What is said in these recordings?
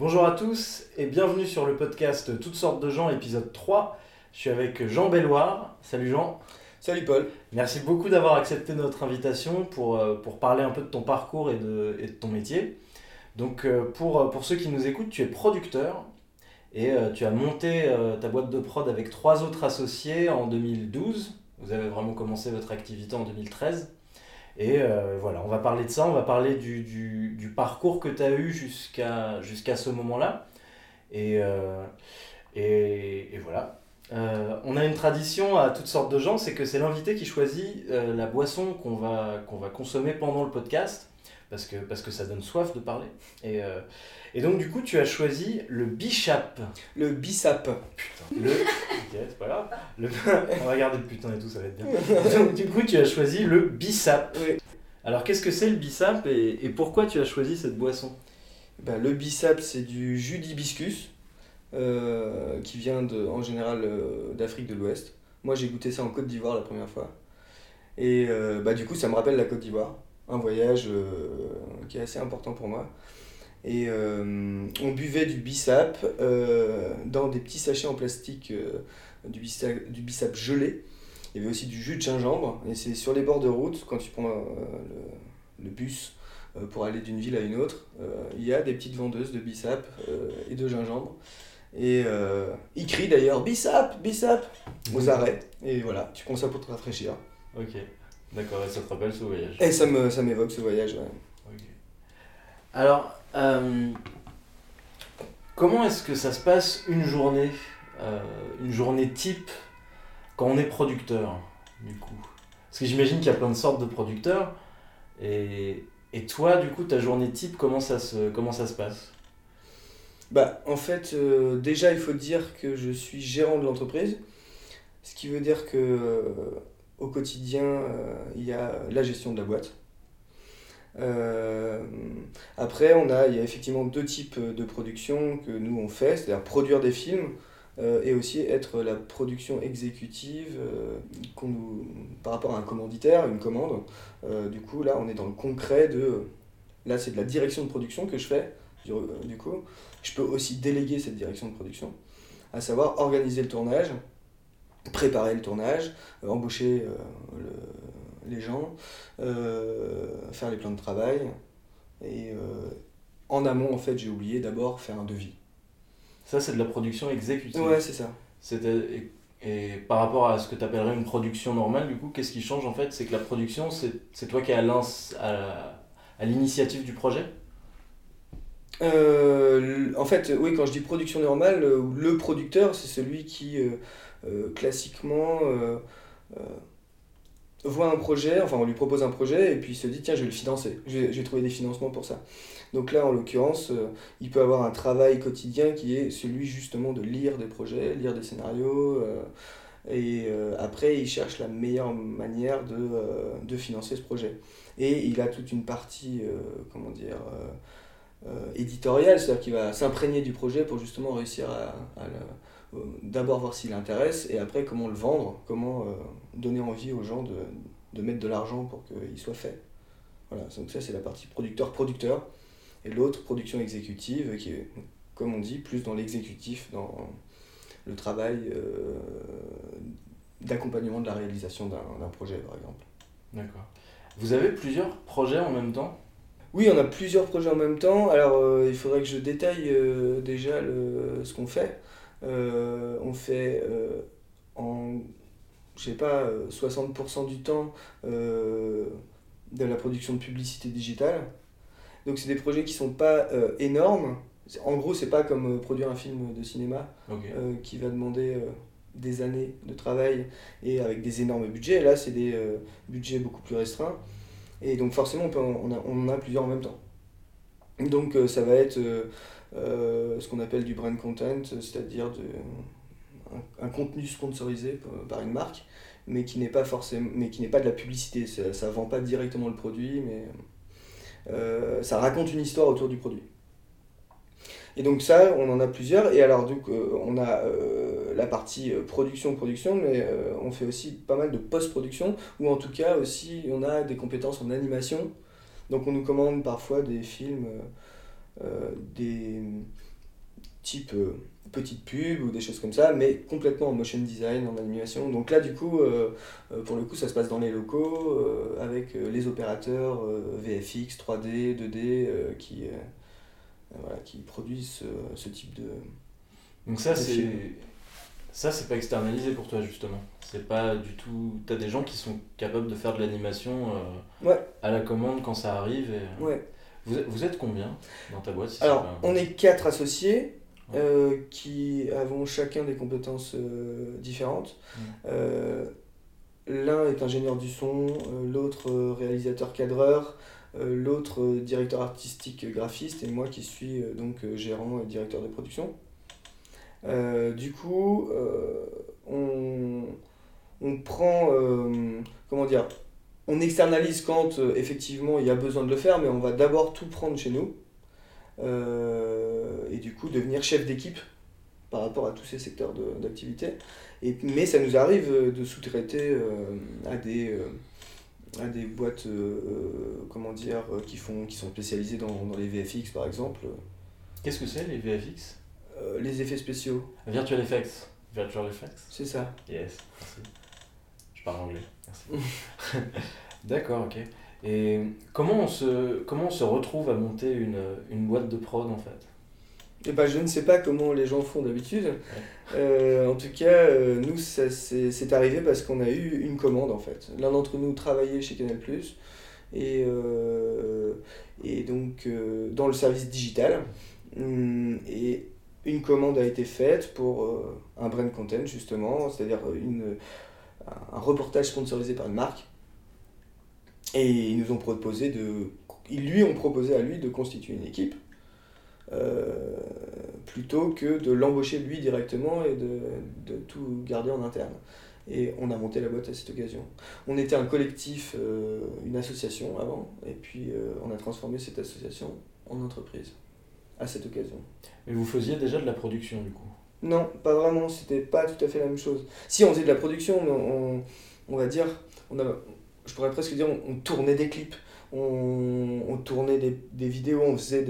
Bonjour à tous et bienvenue sur le podcast Toutes sortes de gens, épisode 3. Je suis avec Jean Belloir. Salut Jean. Salut Paul. Merci beaucoup d'avoir accepté notre invitation pour parler un peu de ton parcours et de ton métier. Donc pour ceux qui nous écoutent, tu es producteur et tu as monté ta boîte de prod avec 3 autres associés en 2012. Vous avez vraiment commencé votre activité en 2013. Et voilà, on va parler de ça, on va parler du parcours que tu as eu jusqu'à ce moment-là. Et voilà. On a une tradition à toutes sortes de gens, c'est que c'est l'invité qui choisit la boisson qu'on va consommer pendant le podcast, parce que ça donne soif de parler. Et donc du coup, tu as choisi le Bishap. Le Bissap. Putain, ok, c'est pas grave. On va garder le putain et tout, ça va être bien. Donc du coup, tu as choisi le Bissap. Oui. Alors qu'est-ce que c'est le Bissap et pourquoi tu as choisi cette boisson ? Le Bissap, c'est du jus d'hibiscus qui vient en général d'Afrique de l'Ouest. Moi, j'ai goûté ça en Côte d'Ivoire la première fois. Et du coup, ça me rappelle la Côte d'Ivoire. Un voyage qui est assez important pour moi. Et on buvait du Bissap dans des petits sachets en plastique, du Bissap gelé. Il y avait aussi du jus de gingembre. Et c'est sur les bords de route, quand tu prends le bus pour aller d'une ville à une autre, il y a des petites vendeuses de Bissap et de gingembre. Et ils crient d'ailleurs Bissap, Bissap aux arrêts. Et voilà, tu prends ça pour te rafraîchir. Ok, d'accord, et ça te rappelle ce voyage. Et ça m'évoque ce voyage, ouais. Ok. Alors, comment est-ce que ça se passe une journée type quand on est producteur, du coup ? Parce que j'imagine qu'il y a plein de sortes de producteurs. Et toi, du coup, ta journée type, comment ça se passe ? En fait, déjà, il faut dire que je suis gérant de l'entreprise. Ce qui veut dire que au quotidien, il y a la gestion de la boîte. Après, il y a effectivement 2 types de production que nous on fait, c'est-à-dire produire des films et aussi être la production exécutive par rapport à un commanditaire, une commande. Du coup, là, on est dans le concret là, c'est de la direction de production que je fais. Du coup, je peux aussi déléguer cette direction de production, à savoir organiser le tournage, préparer le tournage, embaucher les gens, faire les plans de travail. Et en amont, en fait, j'ai oublié d'abord faire un devis. Ça, c'est de la production exécutive. Ouais, c'est ça. Et par rapport à ce que tu appellerais une production normale, du coup, qu'est-ce qui change en fait ? C'est que la production, c'est toi qui es à l'initiative du projet ? En fait, oui, quand je dis production normale, le producteur, c'est celui qui, classiquement, voit un projet, enfin on lui propose un projet et puis il se dit tiens, je vais le financer, je vais trouver des financements pour ça. Donc là, en l'occurrence, il peut avoir un travail quotidien qui est celui justement de lire des projets, lire des scénarios, et après il cherche la meilleure manière de financer ce projet. Et il a toute une partie, éditoriale, c'est-à-dire qu'il va s'imprégner du projet pour justement réussir d'abord voir s'il intéresse et après comment le vendre, comment donner envie aux gens de mettre de l'argent pour qu'il soit fait. Voilà, donc ça c'est la partie producteur-producteur et l'autre production exécutive qui est, comme on dit, plus dans l'exécutif, dans le travail d'accompagnement de la réalisation d'un projet par exemple. D'accord. Vous avez plusieurs projets en même temps ? Oui, on a plusieurs projets en même temps. Alors, il faudrait que je détaille déjà ce qu'on fait. On fait en, je sais pas, 60% du temps de la production de publicité digitale. Donc, c'est des projets qui sont pas énormes. En gros, c'est pas comme produire un film de cinéma qui va demander des années de travail et avec des énormes budgets. Là, c'est des budgets beaucoup plus restreints. Et donc forcément, on en a plusieurs en même temps. Donc ça va être ce qu'on appelle du brand content, c'est-à-dire un contenu sponsorisé par une marque, mais qui n'est pas de la publicité. Ça vend pas directement le produit, mais ça raconte une histoire autour du produit. Et donc ça, on en a plusieurs. Et alors donc on a la partie production, mais on fait aussi pas mal de post-production, ou en tout cas aussi on a des compétences en animation. Donc on nous commande parfois des films, type petite pub ou des choses comme ça, mais complètement en motion design, en animation. Donc là, du coup, pour le coup, ça se passe dans les locaux, avec les opérateurs VFX, 3D, 2D, voilà, qui produisent ce type de... Donc ça, de film. c'est pas externalisé pour toi, justement. C'est pas du tout... T'as des gens qui sont capables de faire de l'animation Ouais, à la commande quand ça arrive. Et... ouais. Vous êtes combien dans ta boîte, si c'est Alors, pas... on est 4 associés Ouais. qui avons chacun des compétences différentes. Mm. L'un est ingénieur du son, l'autre réalisateur cadreur, l'autre directeur artistique graphiste et moi qui suis donc gérant et directeur de production. Du coup, on prend, comment dire, on externalise quand effectivement il y a besoin de le faire, mais on va d'abord tout prendre chez nous et du coup devenir chef d'équipe par rapport à tous ces secteurs d'activité. Mais ça nous arrive de sous-traiter à des boîtes comment dire, qui sont spécialisées dans les VFX par exemple. Qu'est-ce que c'est, les VFX? Les effets spéciaux, Virtual Effects. Virtual Effects? c'est ça. Yes, merci. Je parle anglais, merci. D'accord, ok. Et comment on se retrouve à monter une boîte de prod, en fait? Et ben, je ne sais pas comment les gens font d'habitude. En tout cas, nous, c'est arrivé parce qu'on a eu une commande en fait. L'un d'entre nous travaillait chez Canal+, et, et donc dans le service digital. Et une commande a été faite pour un brand content justement, c'est-à-dire un reportage sponsorisé par une marque. Et ils nous ont proposé ils lui ont proposé à lui de constituer une équipe. Plutôt que de l'embaucher lui directement et de tout garder en interne. Et on a monté la boîte à cette occasion. On était un collectif, une association avant, et puis on a transformé cette association en entreprise à cette occasion. Mais vous faisiez déjà de la production, du coup? Non, pas vraiment, c'était pas tout à fait la même chose. Si, on faisait de la production, mais on va dire, je pourrais presque dire, on tournait des clips, on tournait des vidéos, on faisait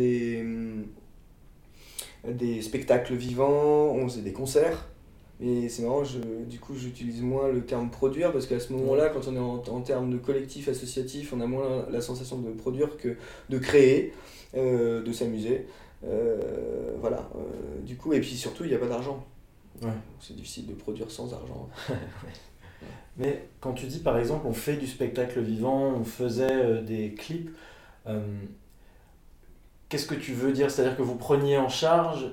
des spectacles vivants, on faisait des concerts. Mais c'est marrant, du coup j'utilise moins le terme produire parce qu'à ce moment-là, quand on est en termes de collectif associatif, on a moins la sensation de produire que de créer, de s'amuser. Voilà, du coup, et puis surtout, il n'y a pas d'argent. Ouais. C'est difficile de produire sans argent. Mais quand tu dis, par exemple, on fait du spectacle vivant, on faisait des clips, euh, qu'est-ce que tu veux dire? C'est-à-dire que vous preniez en charge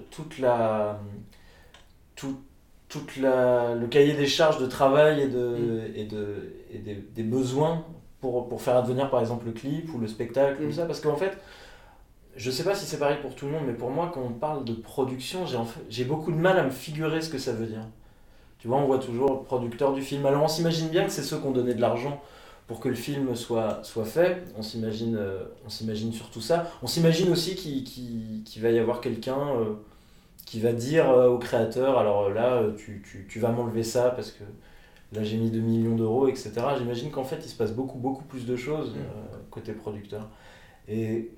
tout, le cahier des charges de travail des besoins pour faire advenir par exemple le clip ou le spectacle, tout ça? Parce qu'en fait, je sais pas si c'est pareil pour tout le monde, mais pour moi, quand on parle de production, j'ai beaucoup de mal à me figurer ce que ça veut dire. Tu vois, on voit toujours le producteur du film. Alors on s'imagine bien que c'est ceux qui ont donné de l'argent pour que le film soit fait. On s'imagine surtout ça. On s'imagine aussi qu'il va y avoir quelqu'un qui va dire au créateur, alors là, tu vas m'enlever ça parce que là j'ai mis 2 millions d'euros, etc. J'imagine qu'en fait, il se passe beaucoup plus de choses côté producteur. Et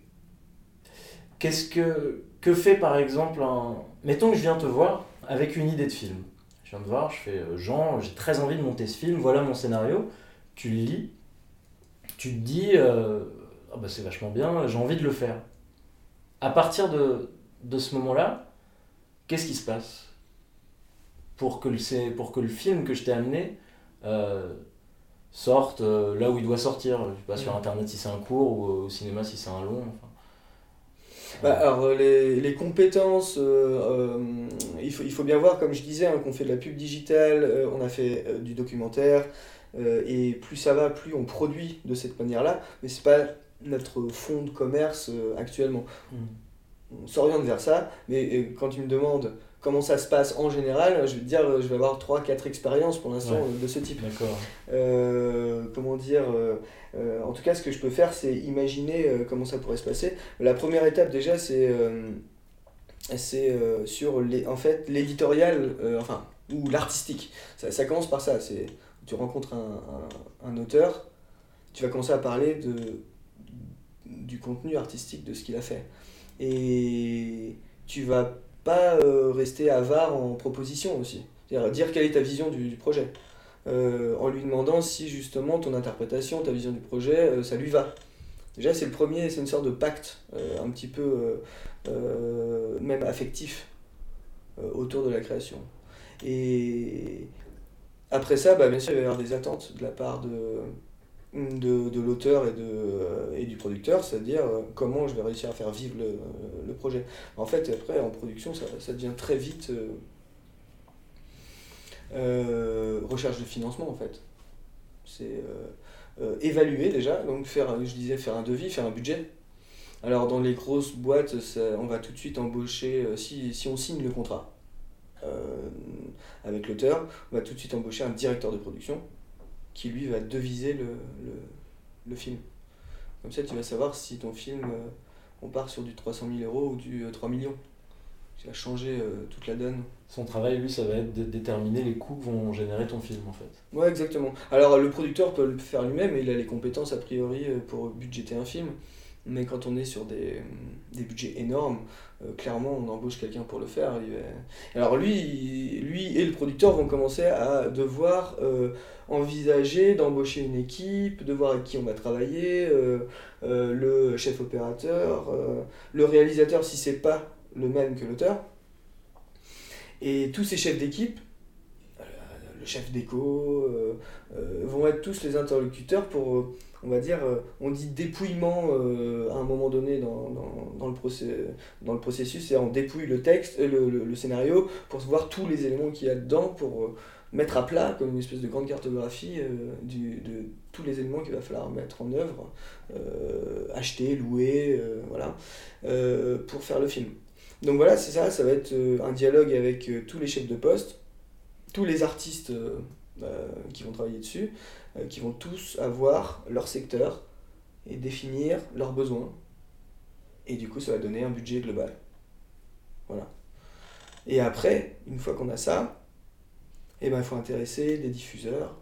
que fait par exemple un... Mettons que je viens te voir avec une idée de film. Je viens te voir, je fais Jean, j'ai très envie de monter ce film, voilà mon scénario. Tu le lis, tu te dis ah bah c'est vachement bien, j'ai envie de le faire. À partir de ce moment-là, qu'est-ce qui se passe pour que le film que je t'ai amené sorte là où il doit sortir? Je sais pas, sur internet si c'est un court ou au cinéma si c'est un long. Enfin. Alors les compétences, il faut bien voir, comme je disais, hein, qu'on fait de la pub digitale, on a fait du documentaire, et plus ça va, plus on produit de cette manière-là, mais c'est pas notre fond de commerce actuellement. On s'oriente vers ça, mais quand tu me demandes comment ça se passe en général, je vais te dire, je vais avoir 3-4 expériences pour l'instant de ce type. D'accord. Comment dire, en tout cas, ce que je peux faire, c'est imaginer comment ça pourrait se passer. La première étape, déjà, c'est sur en fait, l'éditorial, enfin, ou l'artistique. Ça commence par ça. Tu rencontres un auteur, tu vas commencer à parler du contenu artistique de ce qu'il a fait. Et tu vas pas rester avare en proposition aussi. C'est-à-dire dire quelle est ta vision du projet. En lui demandant si justement ton interprétation, ta vision du projet, ça lui va. Déjà, c'est le premier, c'est une sorte de pacte, un petit peu même affectif, autour de la création. Et après ça, bien sûr, il va y avoir des attentes de la part de l'auteur et du producteur, c'est-à-dire comment je vais réussir à faire vivre le projet. En fait, après, en production, ça devient très vite recherche de financement, en fait. C'est évaluer déjà, donc faire un devis, faire un budget. Alors dans les grosses boîtes, on va tout de suite embaucher, si on signe le contrat avec l'auteur, on va tout de suite embaucher un directeur de production qui lui va deviser le film. Comme ça tu vas savoir si ton film, on part sur du 300 000 € ou du 3 millions. Ça va changer toute la donne. Son travail, lui, ça va être de déterminer les coûts que vont générer ton film, en fait. Ouais, exactement. Alors le producteur peut le faire lui-même et il a les compétences a priori pour budgéter un film. Mais quand on est sur des budgets énormes, clairement on embauche quelqu'un pour le faire. Alors lui et le producteur vont commencer à devoir envisager d'embaucher une équipe, de voir avec qui on va travailler, le chef opérateur, le réalisateur si c'est pas le même que l'auteur. Et tous ces chefs d'équipe, le chef d'éco, vont être tous les interlocuteurs pour, on va dire, on dit dépouillement à un moment donné dans le processus, c'est on dépouille le texte, le scénario, pour voir tous les éléments qu'il y a dedans, pour mettre à plat, comme une espèce de grande cartographie de tous les éléments qu'il va falloir mettre en œuvre, acheter, louer, voilà, pour faire le film. Donc voilà, c'est ça, ça va être un dialogue avec tous les chefs de poste, tous les artistes qui vont travailler dessus, qui vont tous avoir leur secteur et définir leurs besoins. Et du coup, ça va donner un budget global. Voilà. Et après, une fois qu'on a ça, il faut intéresser des diffuseurs,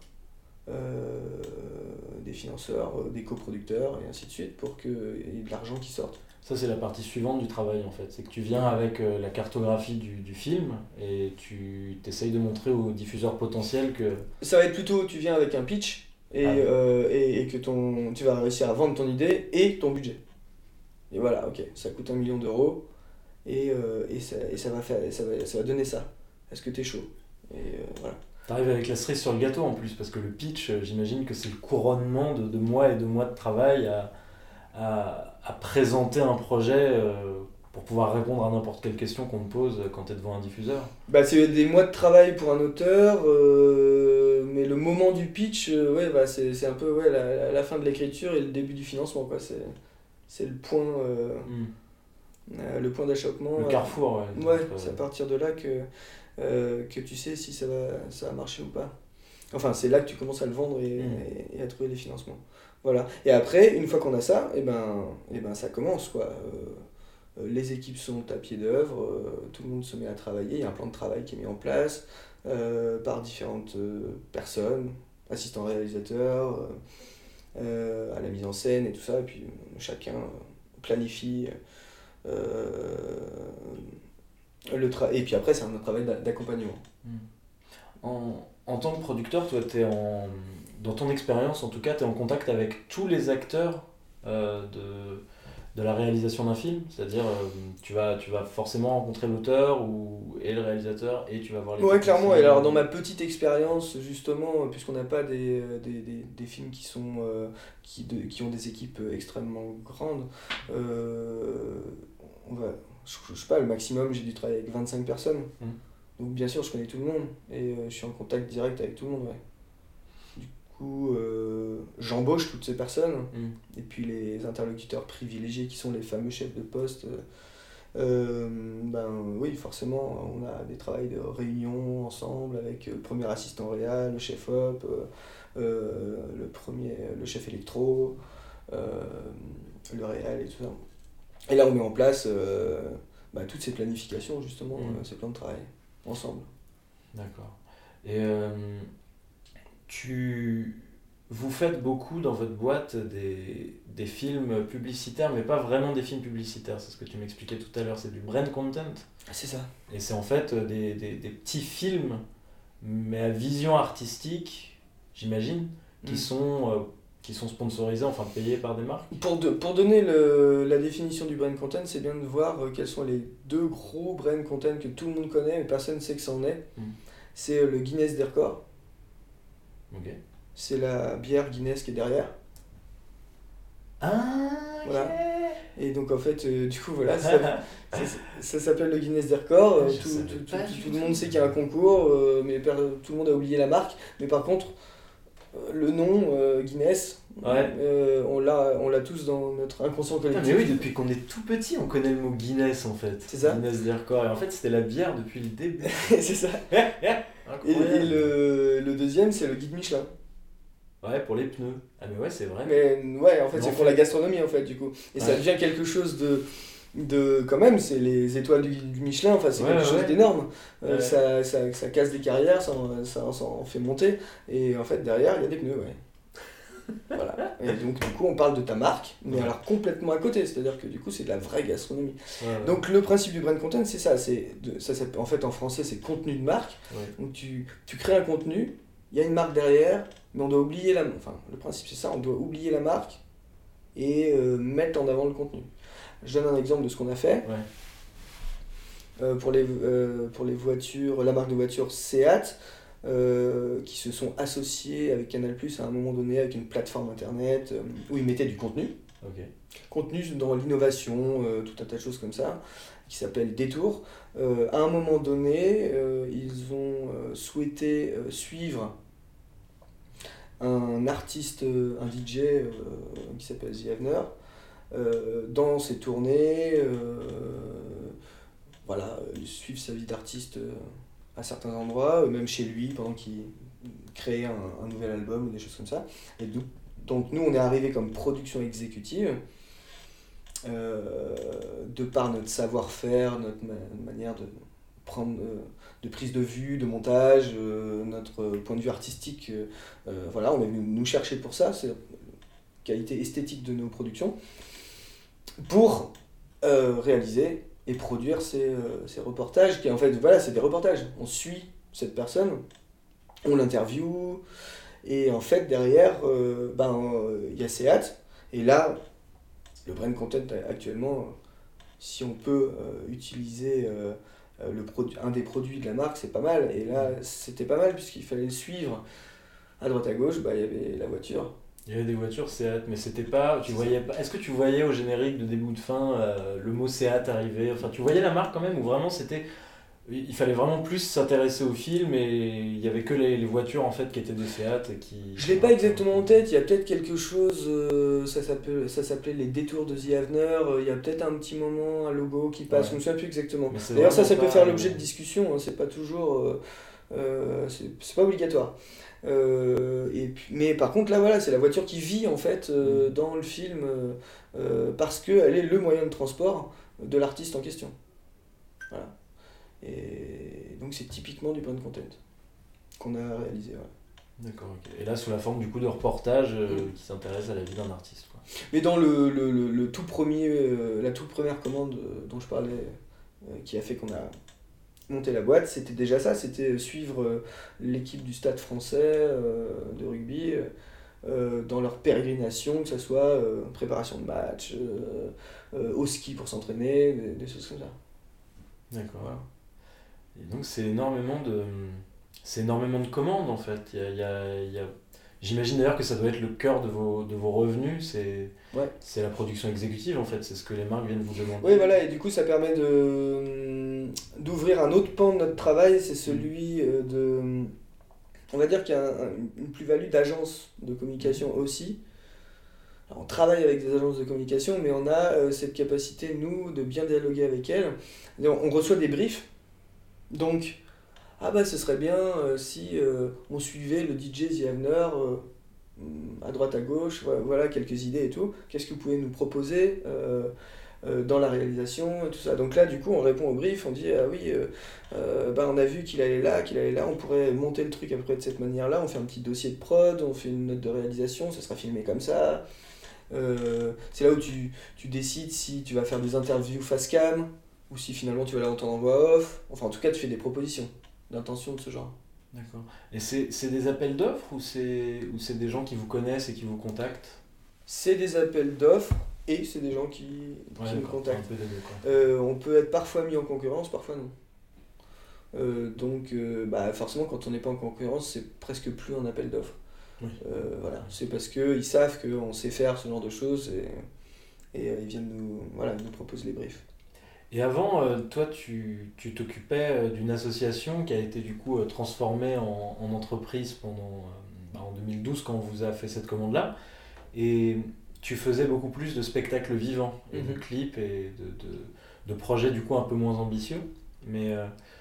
des financeurs, des coproducteurs, et ainsi de suite, pour qu'il y ait de l'argent qui sorte. Ça, c'est la partie suivante du travail, en fait. C'est que tu viens avec la cartographie du film et tu t'essayes de montrer aux diffuseurs potentiels que... Ça va être plutôt, tu viens avec un pitch et que tu vas réussir à vendre ton idée et ton budget. Et voilà, ok, ça coûte 1 million d'euros et ça va donner ça. Est-ce que t'es chaud? Voilà. T'arrives avec la cerise sur le gâteau en plus, parce que le pitch, j'imagine que c'est le couronnement de mois et de mois de travail à présenter un projet pour pouvoir répondre à n'importe quelle question qu'on te pose quand tu es devant un diffuseur. C'est des mois de travail pour un auteur, mais le moment du pitch, c'est un peu la fin de l'écriture et le début du financement, quoi. C'est le point, le point d'achoppement. Le carrefour, ouais. Ouais, c'est à partir de là que tu sais si ça va marcher ou pas. Enfin, c'est là que tu commences à le vendre et à trouver les financements. Voilà. Et après, une fois qu'on a ça, ça commence, quoi. Les équipes sont à pied d'œuvre, tout le monde se met à travailler, il y a un plan de travail qui est mis en place par différentes personnes, assistants réalisateurs, à la mise en scène et tout ça, et puis chacun planifie et puis après c'est un travail d'accompagnement. En tant que producteur, toi, dans ton expérience, en tout cas, tu es en contact avec tous les acteurs de la réalisation d'un film, c'est-à-dire tu vas forcément rencontrer l'auteur et le réalisateur et tu vas voir les... Ouais, clairement. Et alors dans ma petite expérience, justement, puisqu'on n'a pas des films qui ont des équipes extrêmement grandes, je sais pas, le maximum, j'ai dû travailler avec 25 personnes. Donc bien sûr, je connais tout le monde et je suis en contact direct avec tout le monde, ouais. Du coup, j'embauche toutes ces personnes et puis les interlocuteurs privilégiés qui sont les fameux chefs de poste. Oui, forcément, on a des travails de réunion ensemble avec le premier assistant réal, le chef op, le chef électro, le réal et tout ça. Et là, on met en place toutes ces planifications, justement, ces plans de travail, ensemble. D'accord. Et vous faites beaucoup dans votre boîte des films publicitaires, mais pas vraiment des films publicitaires, c'est ce que tu m'expliquais tout à l'heure, c'est du brand content. C'est ça. Et c'est en fait des petits films, mais à vision artistique, j'imagine, qui sont sponsorisés, enfin payés par des marques. Pour donner la définition du brand content, c'est bien de voir quels sont les deux gros brand content que tout le monde connaît, mais personne ne sait que c'en est. C'est le Guinness des records. Ok. C'est la bière Guinness qui est derrière. Ah, voilà. Et donc en fait, du coup, voilà, ça s'appelle le Guinness des records. Tout le monde sait qu'il y a un concours, mais tout le monde a oublié la marque. Mais par contre, le nom Guinness, on l'a tous dans notre inconscient collectif. Mais oui, depuis qu'on est tout petit, on connaît le mot Guinness en fait. C'est ça. Guinness des records. Et en fait, c'était la bière depuis le début. C'est ça. Et le deuxième, c'est le guide Michelin. Ouais, pour les pneus. Ah mais ouais, c'est vrai. Mais ouais, en fait, c'est pour la gastronomie, en fait, du coup. Et ça devient quelque chose de quand même, c'est les étoiles du Michelin, enfin, c'est quelque chose d'énorme. Ça casse des carrières, ça en fait monter. Et en fait, derrière, il y a des pneus, ouais. Voilà. Et donc, du coup, on parle de ta marque, mais alors complètement à côté. C'est-à-dire que, du coup, c'est de la vraie gastronomie. Donc, le principe du brand content, c'est ça. En fait, en français, c'est contenu de marque. Donc, tu crées un contenu, il y a une marque derrière, mais on doit oublier le principe c'est ça, on doit oublier la marque et mettre en avant le contenu. Je donne un exemple de ce qu'on a fait. Pour les voitures, la marque de voiture Seat, qui se sont associés avec Canal+ à un moment donné avec une plateforme internet où ils mettaient du contenu. Contenu dans l'innovation, tout un tas de choses comme ça, qui s'appelle Détour. À un moment donné, ils ont souhaité suivre un artiste, un DJ qui s'appelle The Avener, dans ses tournées, suivre sa vie d'artiste à certains endroits, même chez lui, pendant qu'il créait un nouvel album ou des choses comme ça. Et donc nous, on est arrivé comme production exécutive, de par notre savoir-faire, notre manière de prendre de prise de vue, de montage, notre point de vue artistique, voilà, on est venu nous chercher pour ça, c'est la qualité esthétique de nos productions, pour réaliser et produire ces reportages, qui en fait, voilà, c'est des reportages, on suit cette personne, on l'interviewe, et en fait derrière, y a Seat, et là, le brand content actuellement, si on peut utiliser un des produits de la marque, c'est pas mal. Et là, c'était pas mal puisqu'il fallait le suivre. À droite à gauche, il y avait la voiture. Il y avait des voitures Seat, mais c'était pas. Est-ce que tu voyais au générique de début ou de fin le mot Seat arriver? Enfin, tu voyais la marque quand même, ou vraiment c'était. Il fallait vraiment plus s'intéresser au film et il y avait que les voitures en fait qui étaient des Seat et qui. Je l'ai pas exactement en tête, il y a peut-être quelque chose, ça s'appelait les détours de The Avener, il y a peut-être un petit moment, un logo qui passe, je me souviens plus exactement. D'ailleurs ça peut faire l'objet de discussion, hein, c'est pas toujours, c'est pas obligatoire. Mais par contre là voilà, c'est la voiture qui vit en fait dans le film parce qu'elle est le moyen de transport de l'artiste en question. Voilà. Et donc c'est typiquement du brand content qu'on a réalisé. Ouais. D'accord, ok. Et là sous la forme du coup de reportage qui s'intéresse à la vie d'un artiste. Quoi. Mais dans le tout premier, la toute première commande dont je parlais, qui a fait qu'on a monté la boîte, c'était déjà ça, c'était suivre l'équipe du Stade Français de rugby dans leur pérégrination, que ce soit préparation de match, au ski pour s'entraîner, des choses comme ça. D'accord. Voilà. Et donc c'est énormément de commandes en fait. J'imagine d'ailleurs que ça doit être le cœur de vos revenus, c'est la production exécutive en fait, c'est ce que les marques viennent vous demander. Oui voilà, et du coup ça permet d'ouvrir un autre pan de notre travail, c'est celui on va dire qu'il y a une plus-value d'agence de communication aussi. Alors, on travaille avec des agences de communication, mais on a cette capacité, nous, de bien dialoguer avec elles. On reçoit des briefs, donc, ce serait bien si on suivait le DJ The Avener à droite à gauche, voilà quelques idées et tout. Qu'est-ce que vous pouvez nous proposer dans la réalisation et tout ça. Donc là, du coup, on répond au brief, on dit, ah oui, on a vu qu'il allait là, on pourrait monter le truc après de cette manière-là, on fait un petit dossier de prod, on fait une note de réalisation, ça sera filmé comme ça. C'est là où tu décides si tu vas faire des interviews face cam, ou si finalement tu vas l'entendre en voix off. Enfin, en tout cas, tu fais des propositions d'intention de ce genre. D'accord. Et c'est des appels d'offres ou c'est des gens qui vous connaissent et qui vous contactent? C'est des appels d'offres et c'est des gens qui nous contactent. Un peu des deux, quoi. On peut être parfois mis en concurrence, parfois non. Donc, forcément, quand on n'est pas en concurrence, c'est presque plus un appel d'offres. Oui. Voilà. C'est parce qu'ils savent qu'on sait faire ce genre de choses et ils viennent nous proposent les briefs. Et avant, toi, tu t'occupais d'une association qui a été du coup transformée en entreprise en 2012 quand on vous a fait cette commande-là. Et tu faisais beaucoup plus de spectacles vivants, et de clips et de projets du coup un peu moins ambitieux. Mais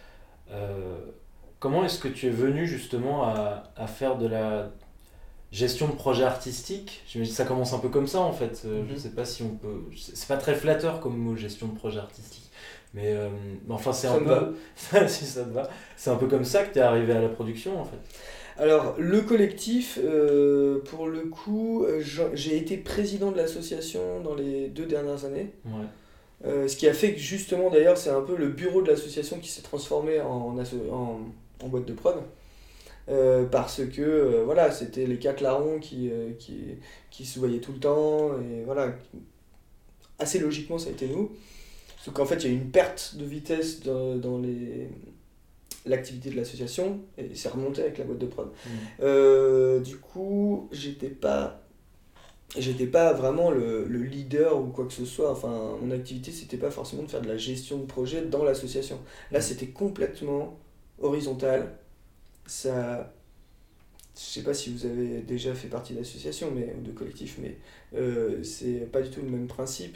comment est-ce que tu es venu justement à faire de la gestion de projets artistiques? J'imagine que ça commence un peu comme ça en fait. Je ne sais pas si on peut... C'est pas très flatteur comme mot, gestion de projet artistique. Mais enfin c'est un peu... si ça te va. C'est un peu comme ça que tu es arrivé à la production en fait. Alors, le collectif, pour le coup, j'ai été président de l'association dans les 2 dernières années. Ouais. Ce qui a fait que, justement, d'ailleurs, c'est un peu le bureau de l'association qui s'est transformé en boîte de prod. Parce que, c'était les 4 larrons qui se voyaient tout le temps. Et voilà, assez logiquement, ça a été nous. Sauf qu'en fait, il y a eu une perte de vitesse dans l'activité de l'association et c'est remonté avec la boîte de prod. Du coup, j'étais pas vraiment le leader ou quoi que ce soit. Enfin, mon activité, c'était pas forcément de faire de la gestion de projet dans l'association. Là, c'était complètement horizontal. Ça, je sais pas si vous avez déjà fait partie d'association ou de collectif, mais c'est pas du tout le même principe.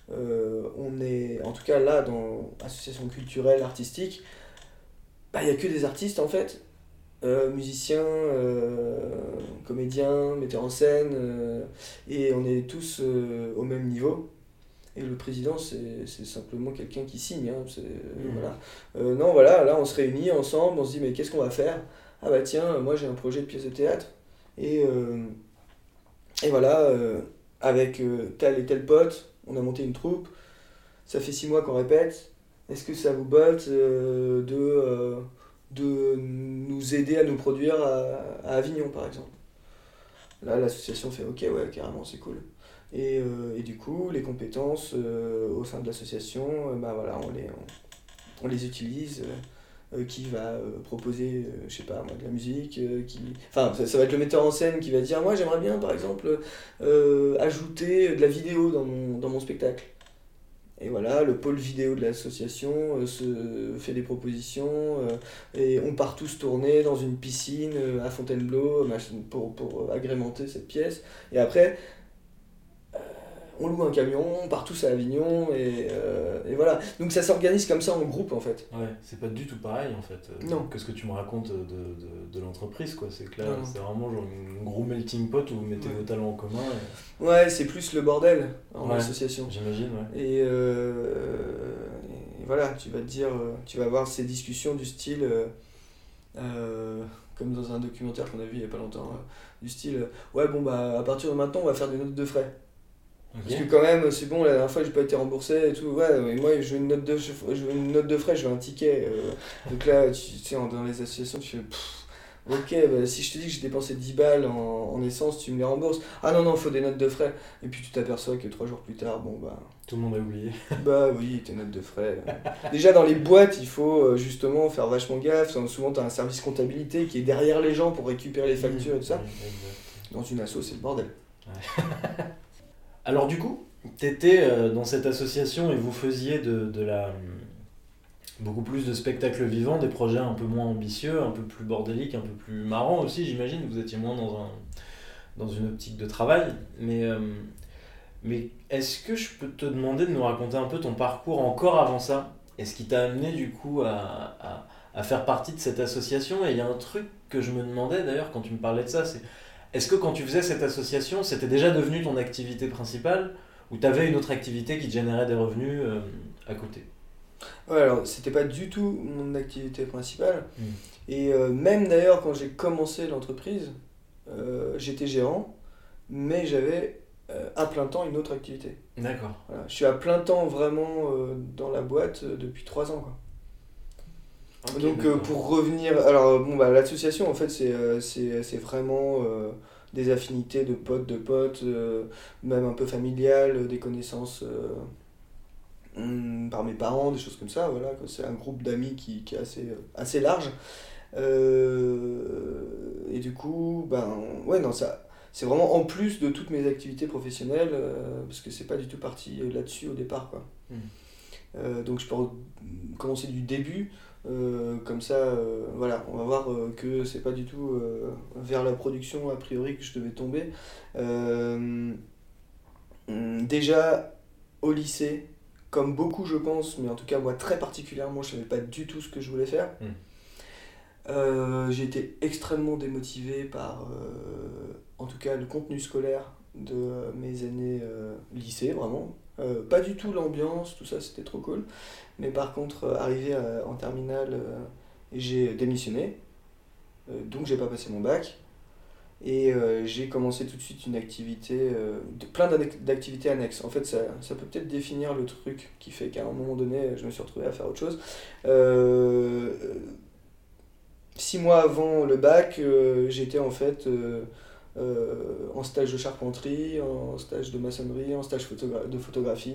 On est, en tout cas là, dans association culturelle, artistique, il n'y a que des artistes en fait, musiciens, comédiens, metteurs en scène, et on est tous au même niveau. Et le président, c'est simplement quelqu'un qui signe. Voilà. Là on se réunit ensemble, on se dit mais qu'est-ce qu'on va faire? Ah bah tiens, moi j'ai un projet de pièce de théâtre, et voilà, avec tel et tel pote, on a monté une troupe, ça fait 6 mois qu'on répète. Est-ce que ça vous botte de nous aider à nous produire à Avignon, par exemple? Là, l'association fait ok, ouais, carrément, c'est cool. Et du coup, les compétences au sein de l'association, on les utilise. Qui va proposer, je sais pas moi, de la musique, Enfin, ça va être le metteur en scène qui va dire, moi j'aimerais bien, par exemple, ajouter de la vidéo dans mon spectacle. Et voilà, le pôle vidéo de l'association se fait des propositions et on part tous tourner dans une piscine à Fontainebleau pour agrémenter cette pièce. Et après, on loue un camion, on part tous à Avignon et voilà. Donc ça s'organise comme ça en groupe en fait. Ouais, c'est pas du tout pareil en fait que ce que tu me racontes de l'entreprise quoi. C'est que là, c'est vraiment genre un gros melting pot où vous mettez vos talents en commun. Ouais, c'est plus le bordel en association. J'imagine, ouais. Et voilà, tu vas te dire, tu vas avoir ces discussions du style, comme dans un documentaire qu'on a vu il y a pas longtemps, du style, à partir de maintenant on va faire des notes de frais. Okay. Parce que quand même, c'est bon, la dernière fois j'ai pas été remboursé et tout, mais moi je veux une note de frais, je veux un ticket. Donc là, tu sais, dans les associations, tu fais, ok, si je te dis que j'ai dépensé 10 balles en essence, tu me les rembourses. Ah non, il faut des notes de frais. Et puis tu t'aperçois que 3 jours plus tard, tout le monde a oublié. Oui, tes notes de frais. Déjà dans les boîtes, il faut justement faire vachement gaffe. Souvent, tu as un service comptabilité qui est derrière les gens pour récupérer les factures et tout ça. Dans une asso, c'est le bordel. Ouais. Alors du coup, tu étais dans cette association et vous faisiez beaucoup plus de spectacles vivants, des projets un peu moins ambitieux, un peu plus bordéliques, un peu plus marrants aussi, j'imagine. Vous étiez moins dans une optique de travail. Mais est-ce que je peux te demander de nous raconter un peu ton parcours encore avant ça? Et ce qui t'a amené du coup à faire partie de cette association? Et il y a un truc que je me demandais d'ailleurs quand tu me parlais de ça, c'est... Est-ce que quand tu faisais cette association, c'était déjà devenu ton activité principale? ou tu avais une autre activité qui te générait des revenus à côté? Ouais, alors c'était pas du tout mon activité principale. Mm. Et même d'ailleurs, quand j'ai commencé l'entreprise, j'étais gérant, mais j'avais à plein temps une autre activité. D'accord. Voilà. Je suis à plein temps vraiment dans la boîte depuis 3 ans, quoi. Ok, Donc d'accord. pour revenir, alors bon bah l'association en fait c'est vraiment des affinités de potes, même un peu familiales, des connaissances par mes parents, des choses comme ça, voilà, quoi. C'est un groupe d'amis qui est assez large. Et du coup, ben ouais, non, ça, c'est vraiment en plus de toutes mes activités professionnelles, parce que c'est pas du tout parti là-dessus au départ, quoi. Mm. Donc je peux commencer du début, comme ça, voilà, on va voir que c'est pas du tout vers la production a priori que je devais tomber. Euh, Déjà au lycée, comme beaucoup je pense, mais en tout cas moi très particulièrement, je savais pas du tout ce que je voulais faire. Mm. J'ai été extrêmement démotivé par, en tout cas, le contenu scolaire de mes années lycée, vraiment. Pas du tout l'ambiance, tout ça, c'était trop cool. Mais par contre, arrivé en terminale, j'ai démissionné. Donc j'ai pas passé mon bac. Et j'ai commencé tout de suite une activité, plein d'activités annexes. En fait, ça peut peut-être définir le truc qui fait qu'à un moment donné, je me suis retrouvé à faire autre chose. Euh, 6 mois avant le bac, j'étais en fait en stage de charpenterie, en stage de maçonnerie, en stage de photographie.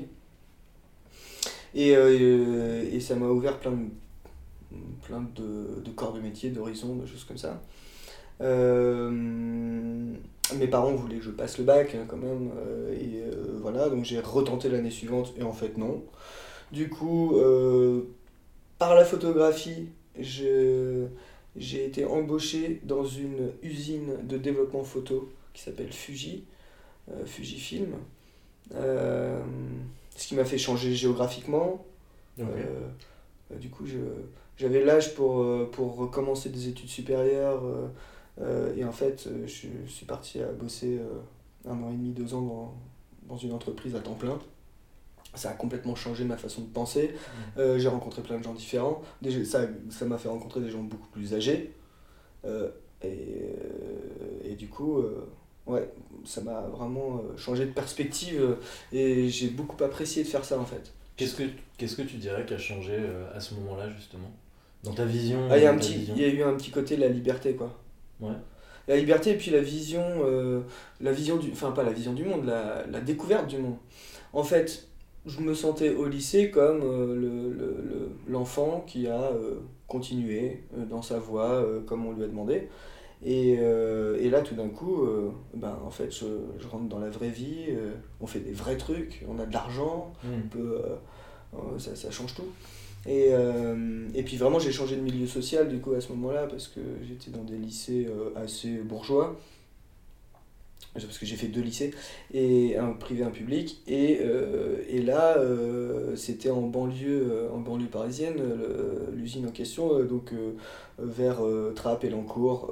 Et ça m'a ouvert plein de corps de métier, d'horizons, de choses comme ça. Euh, Mes parents voulaient que je passe le bac hein, quand même, voilà, donc j'ai retenté l'année suivante et en fait non. Du coup, par la photographie, j'ai été embauché dans une usine de développement photo qui s'appelle Fujifilm. Euh, Ce qui m'a fait changer géographiquement. Ok. Du coup, j'avais l'âge pour recommencer des études supérieures. Et en fait, je suis parti à bosser 1 an et demi, 2 ans dans une entreprise à temps plein. Ça a complètement changé ma façon de penser. J'ai rencontré plein de gens différents. Déjà, ça m'a fait rencontrer des gens beaucoup plus âgés. Euh, et du coup, ouais, ça m'a vraiment changé de perspective. Et j'ai beaucoup apprécié de faire ça en fait. Qu'est-ce que tu dirais qui a changé à ce moment-là, justement? Dans ta vision, Ah, dans ta vision? il y a eu un petit côté de la liberté quoi. Ouais. La liberté et puis la vision enfin pas la vision du monde, la découverte du monde. En fait, je me sentais au lycée comme l'enfant qui a continué dans sa voie comme on lui a demandé. Et là, tout d'un coup, ben, en fait, je rentre dans la vraie vie, on fait des vrais trucs, on a de l'argent, on Mm. peut, ça change tout. Et puis vraiment, j'ai changé de milieu social du coup à ce moment-là parce que j'étais dans des lycées assez bourgeois. Parce que j'ai fait 2 lycées, et un privé, un public, et là c'était en banlieue parisienne, l'usine en question, donc vers Trappes et Lancourt,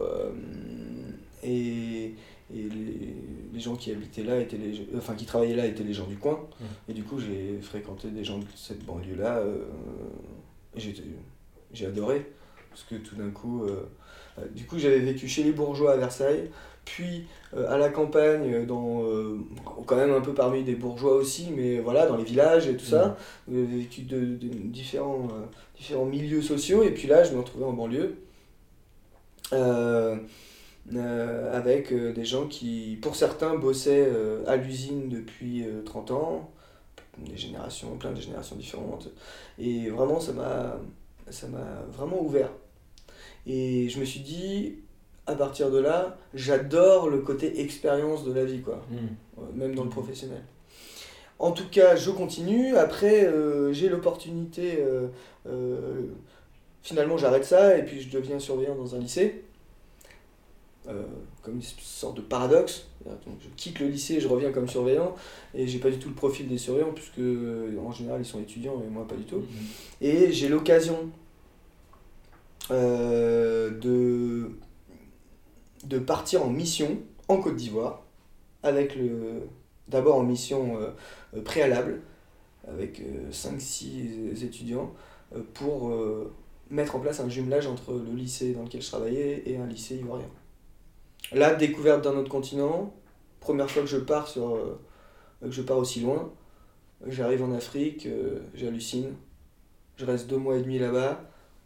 et, les gens qui habitaient là étaient enfin qui travaillaient là étaient les gens du coin, Mm. et du coup j'ai fréquenté des gens de cette banlieue-là, et j'ai adoré, parce que tout d'un coup, du coup j'avais vécu chez les bourgeois à Versailles, puis à la campagne, quand même un peu parmi des bourgeois aussi, mais voilà, dans les villages et tout Mm. ça. J'ai vécu de différents milieux sociaux, et puis là, je me retrouvais en banlieue, euh, avec des gens qui, pour certains, bossaient à l'usine depuis 30 ans, plein de générations différentes. Et vraiment, ça m'a vraiment ouvert. Et je me suis dit, à partir de là, j'adore le côté expérience de la vie, quoi. Même dans le Mm. professionnel. En tout cas, je continue. Après, j'ai l'opportunité. Finalement, j'arrête ça et puis je deviens surveillant dans un lycée. Comme une sorte de paradoxe. Donc, je quitte le lycée, je reviens comme surveillant. Et j'ai pas du tout le profil des surveillants, puisque en général, ils sont étudiants et moi, pas du tout. Mm. Et j'ai l'occasion de partir en mission en Côte d'Ivoire avec d'abord en mission préalable, avec 5-6 étudiants, pour mettre en place un jumelage entre le lycée dans lequel je travaillais et un lycée ivoirien. Là, découverte d'un autre continent, première fois que je pars aussi loin, j'arrive en Afrique, j'hallucine, je reste 2 mois et demi là-bas,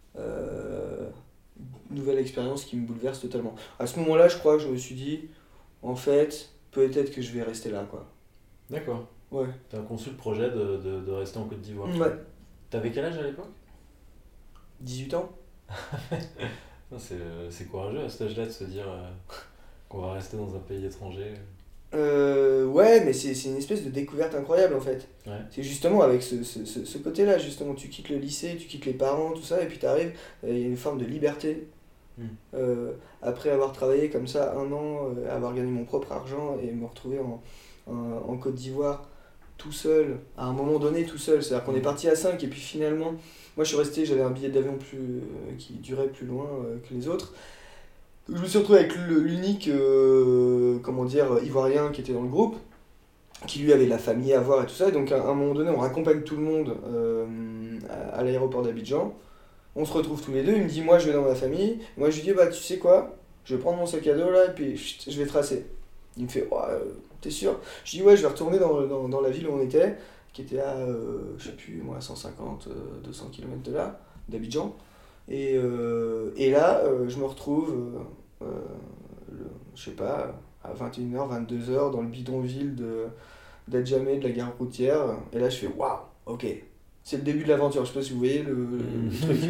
nouvelle expérience qui me bouleverse totalement. À ce moment-là, je crois que je me suis dit, en fait, peut-être que je vais rester là, quoi. D'accord. Ouais. T'as conçu le projet de rester en Côte d'Ivoire. Ouais. T'avais quel âge à l'époque? 18 ans. Non, c'est courageux à cet âge-là de se dire qu'on va rester dans un pays étranger. Ouais, mais c'est une espèce de découverte incroyable en fait. Ouais. C'est justement avec ce côté-là, justement, tu quittes le lycée, tu quittes les parents, tout ça, et puis t'arrives, il y a une forme de liberté. Après avoir travaillé comme ça 1 an, avoir gagné mon propre argent et me retrouver en Côte d'Ivoire tout seul, à un moment donné tout seul, c'est-à-dire qu'on est parti à 5 et puis finalement, moi je suis resté, j'avais un billet d'avion qui durait plus loin que les autres. Je me suis retrouvé avec l'unique ivoirien qui était dans le groupe, qui lui avait de la famille à voir et tout ça, et donc à un moment donné on raccompagne tout le monde à l'aéroport d'Abidjan. On se retrouve tous les deux, il me dit moi je vais dans ma famille, moi je lui dis bah tu sais quoi, je vais prendre mon sac à dos là et puis chut, je vais tracer. Il me fait oh, t'es sûr? Je dis ouais je vais retourner dans la ville où on était, qui était à je sais plus moi 150, 200 km de là, d'Abidjan. Et là je me retrouve je sais pas à 21h, 22h dans le bidonville d'Adjamé, de la gare routière, et là je fais waouh, ok. C'est le début de l'aventure, je sais pas si vous voyez le truc.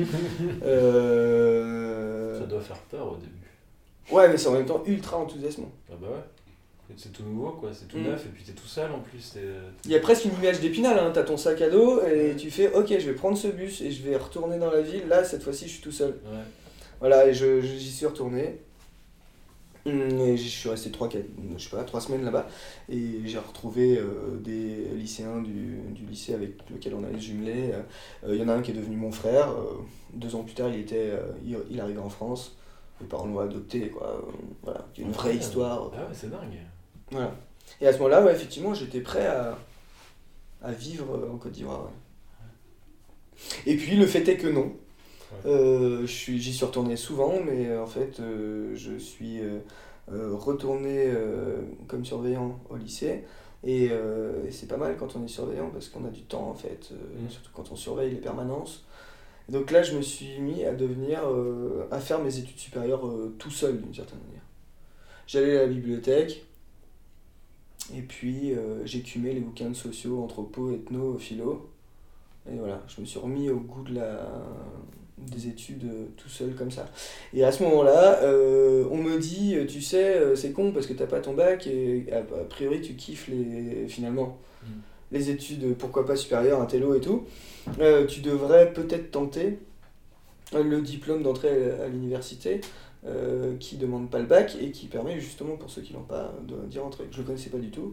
Ça doit faire peur au début. Ouais, mais c'est en même temps ultra enthousiasmant. Ah bah ouais. C'est tout nouveau quoi, c'est tout neuf et puis t'es tout seul en plus. Il y a presque une image d'Épinal, hein. T'as ton sac à dos et tu fais ok, je vais prendre ce bus et je vais retourner dans la ville. Là, cette fois-ci, je suis tout seul. Ouais. Voilà, et j'y suis retourné. Et je suis resté 3 semaines là-bas et j'ai retrouvé des lycéens du lycée avec lequel on allait se jumeler. Il y en a un qui est devenu mon frère. 2 ans plus tard, il arrivait en France. Mes parents l'ont adopté, quoi. Voilà, il y a une vraie histoire. Ah ouais, c'est dingue. Voilà. Et à ce moment-là, ouais, effectivement, j'étais prêt à vivre en Côte d'Ivoire. Ouais. Et puis, le fait est que non. Ouais. J'y suis retourné souvent, mais en fait, je suis retourné comme surveillant au lycée. Et c'est pas mal quand on est surveillant parce qu'on a du temps, en fait, surtout quand on surveille les permanences. Et donc là, je me suis mis à faire mes études supérieures tout seul, d'une certaine manière. J'allais à la bibliothèque, et puis j'écumais les bouquins de sociaux, anthropo, ethno, philo. Et voilà, je me suis remis au goût des études tout seul comme ça. Et à ce moment-là, on me dit, tu sais, c'est con parce que t'as pas ton bac et a priori tu kiffes finalement les études, pourquoi pas supérieures, intello et tout. Tu devrais peut-être tenter le diplôme d'entrée à l'université qui demande pas le bac et qui permet justement pour ceux qui l'ont pas d'y rentrer. Je le connaissais pas du tout.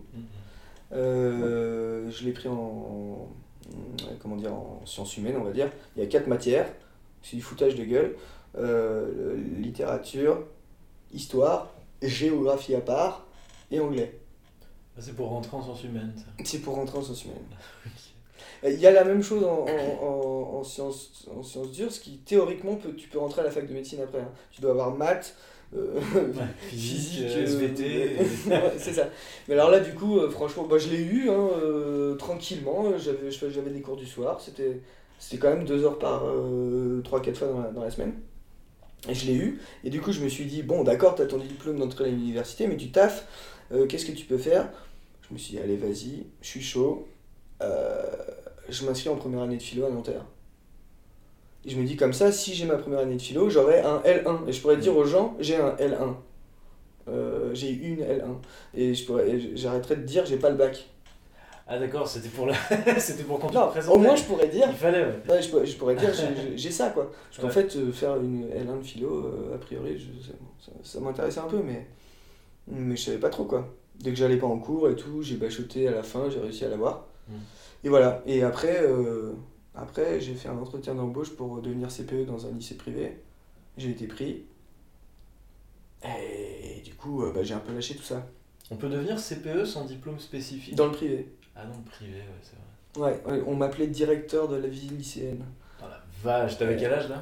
Je l'ai pris en sciences humaines, on va dire. Il y a 4 matières, c'est du foutage de gueule. Littérature, histoire, géographie à part et anglais. C'est pour rentrer en sciences humaines, ça. C'est pour rentrer en sciences humaines. Il y a la même chose en sciences dures, ce qui théoriquement tu peux rentrer à la fac de médecine après. Hein. Tu dois avoir maths, physique, SVT. Ouais, c'est ça. Mais alors là, du coup, franchement, je l'ai eu tranquillement. J'avais des cours du soir. C'était quand même 2 heures par 3-4 fois dans la semaine. Et je l'ai eu. Et du coup, je me suis dit, bon, d'accord, t'as ton diplôme d'entrée à l'université, mais tu taffes. Qu'est-ce que tu peux faire? Je me suis dit, allez, vas-y, je suis chaud. Je m'inscris en première année de philo à Nanterre. Et je me dis comme ça, si j'ai ma première année de philo, j'aurai un L1. Et je pourrais dire aux gens, j'ai un L1. J'ai eu une L1. Et j'arrêterais de dire, j'ai pas le bac. Ah d'accord, c'était pour quand tu te présentais. Au moins, je pourrais dire. Il fallait, ouais. Je pourrais dire, j'ai ça, quoi. Parce qu'en fait, faire une L1 de philo, a priori, ça m'intéressait un peu, mais je savais pas trop, quoi. Dès que j'allais pas en cours et tout, j'ai bachoté à la fin, j'ai réussi à l'avoir. Et voilà. Et après, j'ai fait un entretien d'embauche pour devenir CPE dans un lycée privé. J'ai été pris. Et du coup, j'ai un peu lâché tout ça. On peut devenir CPE sans diplôme spécifique? Dans le privé. Ah non, le privé, ouais, c'est vrai. Ouais, on m'appelait directeur de la vie lycéenne. Oh la vache, t'avais quel âge là?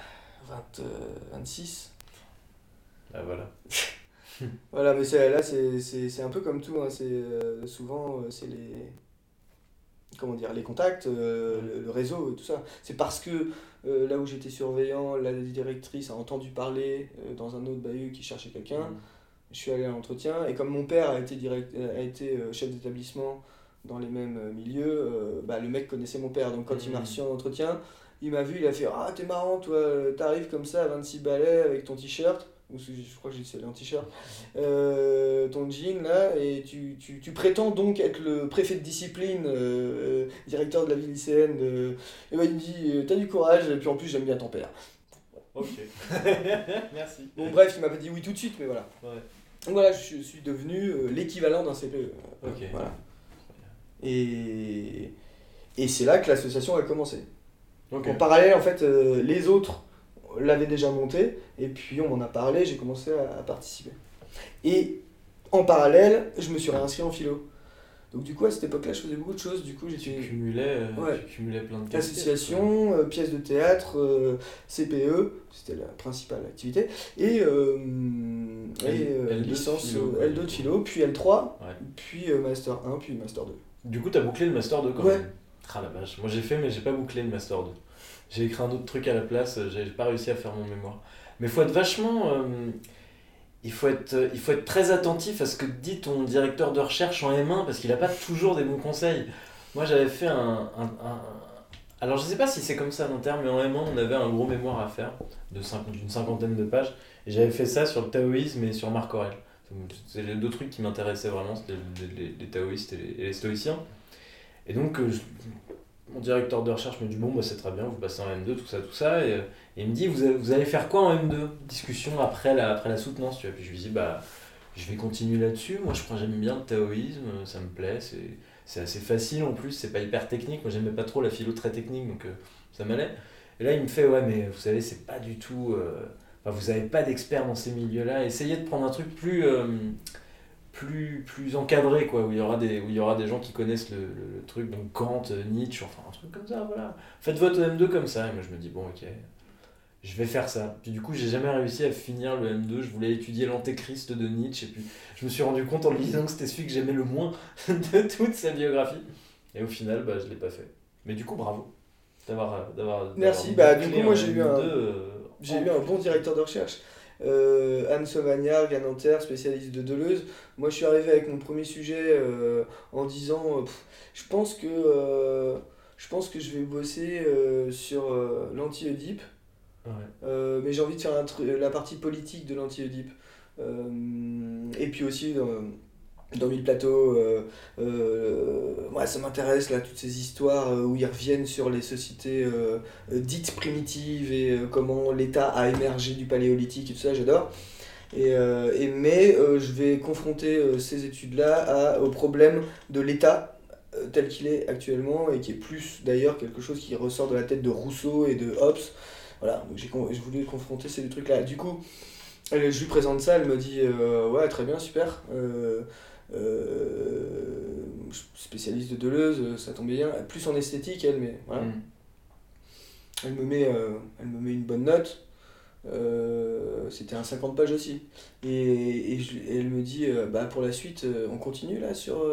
26. Ah voilà. Voilà, mais là, c'est un peu comme tout, hein. Souvent, c'est comment dire, les contacts, le réseau et tout ça. C'est parce que là où j'étais surveillant, la directrice a entendu parler dans un autre bahut qui cherchait quelqu'un. Je suis allé à l'entretien, et comme mon père a été chef d'établissement dans les mêmes milieux, le mec connaissait mon père. Donc quand il m'a reçu en entretien, il m'a vu, il a fait: Ah, t'es marrant, toi, t'arrives comme ça à 26 balais avec ton t-shirt, ou je crois que j'ai allé en t-shirt, ton jean là, et tu prétends donc être le préfet de discipline, directeur de la vie lycéenne. Et ben il me dit: T'as du courage, et puis en plus j'aime bien ton père. Ok. Merci. Bon, bref, il m'a pas dit oui tout de suite, mais voilà. Ouais. Donc voilà, je suis devenu l'équivalent d'un CPE. Ok. Voilà. Et c'est là que l'association a commencé. Ok. En parallèle, en fait, les autres l'avaient déjà monté, et puis on m'en a parlé, j'ai commencé à participer. Et en parallèle, je me suis réinscrit en philo. Donc du coup, à cette époque-là, je faisais beaucoup de choses. Du coup, Tu cumulais plein de casquettes. Association, pièces de théâtre, CPE, c'était la principale activité, et licence L2 de philo, puis L3, puis Master 1, puis Master 2. Du coup, t'as bouclé le Master 2 quand Ouais. même. Ah la vache. Moi j'ai fait, mais j'ai pas bouclé le Master 2. J'ai écrit un autre truc à la place, j'ai pas réussi à faire mon mémoire. Mais faut être vachement... il faut être très attentif à ce que dit ton directeur de recherche en M1, parce qu'il a pas toujours des bons conseils. Moi j'avais fait alors je sais pas si c'est comme ça à long terme, mais en M1 on avait un gros mémoire à faire d'une cinquantaine de pages, et j'avais fait ça sur le taoïsme et sur Marc Aurèle. C'est les deux trucs qui m'intéressaient vraiment, c'était les taoïstes et les stoïciens. Et donc mon directeur de recherche me dit: bon, bah c'est très bien, vous passez en M2, tout ça, et il me dit: vous allez faire quoi en M2? Discussion après la soutenance, tu vois. Puis je lui dis: bah je vais continuer là-dessus, moi je crois que j'aime bien le taoïsme, ça me plaît, c'est assez facile en plus, c'est pas hyper technique, moi j'aimais pas trop la philo très technique, donc ça m'allait. Et là il me fait: ouais, mais vous savez, c'est pas du tout... vous avez pas d'experts dans ces milieux-là, essayez de prendre un truc plus encadré, quoi, où il y aura des gens qui connaissent le truc, donc Kant, Nietzsche, enfin un truc comme ça, voilà. Faites votre M2 comme ça. Et moi je me dis: bon, ok, je vais faire ça. Puis du coup, j'ai jamais réussi à finir le M2, je voulais étudier l'Antéchrist de Nietzsche, et puis je me suis rendu compte en le lisant que c'était celui que j'aimais le moins de toute sa biographie. Et au final, je l'ai pas fait. Mais du coup, bravo d'avoir Merci. Du coup, moi j'ai eu un bon directeur de recherche. Anne Sauvagnard, à Nanterre, spécialiste de Deleuze. Moi je suis arrivé avec mon premier sujet en disant je pense que je vais bosser sur l'anti-Oedipe. Ouais. Mais j'ai envie de faire la partie politique de l'anti-Oedipe. Et puis aussi dans Mille Plateaux, moi ça m'intéresse là, toutes ces histoires où ils reviennent sur les sociétés dites primitives, et comment l'État a émergé du paléolithique et tout ça, j'adore. Mais je vais confronter ces études-là au problème de l'État tel qu'il est actuellement, et qui est plus d'ailleurs quelque chose qui ressort de la tête de Rousseau et de Hobbes. Voilà, donc j'ai voulu confronter ces deux trucs-là. Du coup, je lui présente ça, elle me dit ouais, très bien, super. Spécialiste de Deleuze, ça tombait bien, plus en esthétique elle, mais voilà. Elle me met une bonne note, c'était un 50 pages aussi, et elle me dit pour la suite on continue là sur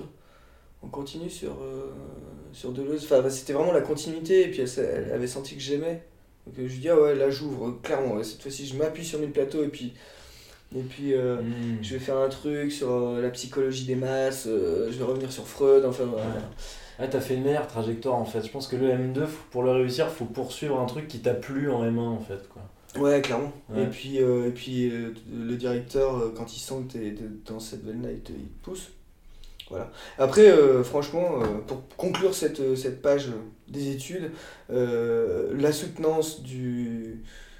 Deleuze, enfin c'était vraiment la continuité, et puis elle avait senti que j'aimais, donc je lui dis: ah ouais, là j'ouvre clairement, cette fois-ci je m'appuie sur Mille Plateaux, et puis je vais faire un truc sur la psychologie des masses, je vais revenir sur Freud, enfin voilà. Ouais, t'as fait une meilleure trajectoire en fait. Je pense que le M2, pour le réussir, faut poursuivre un truc qui t'a plu en M1 en fait, quoi. Ouais, clairement. Ouais. Et puis le directeur, quand il sent que t'es dans cette veine-là, il te pousse. Voilà. Après, franchement, pour conclure cette page des études, la soutenance du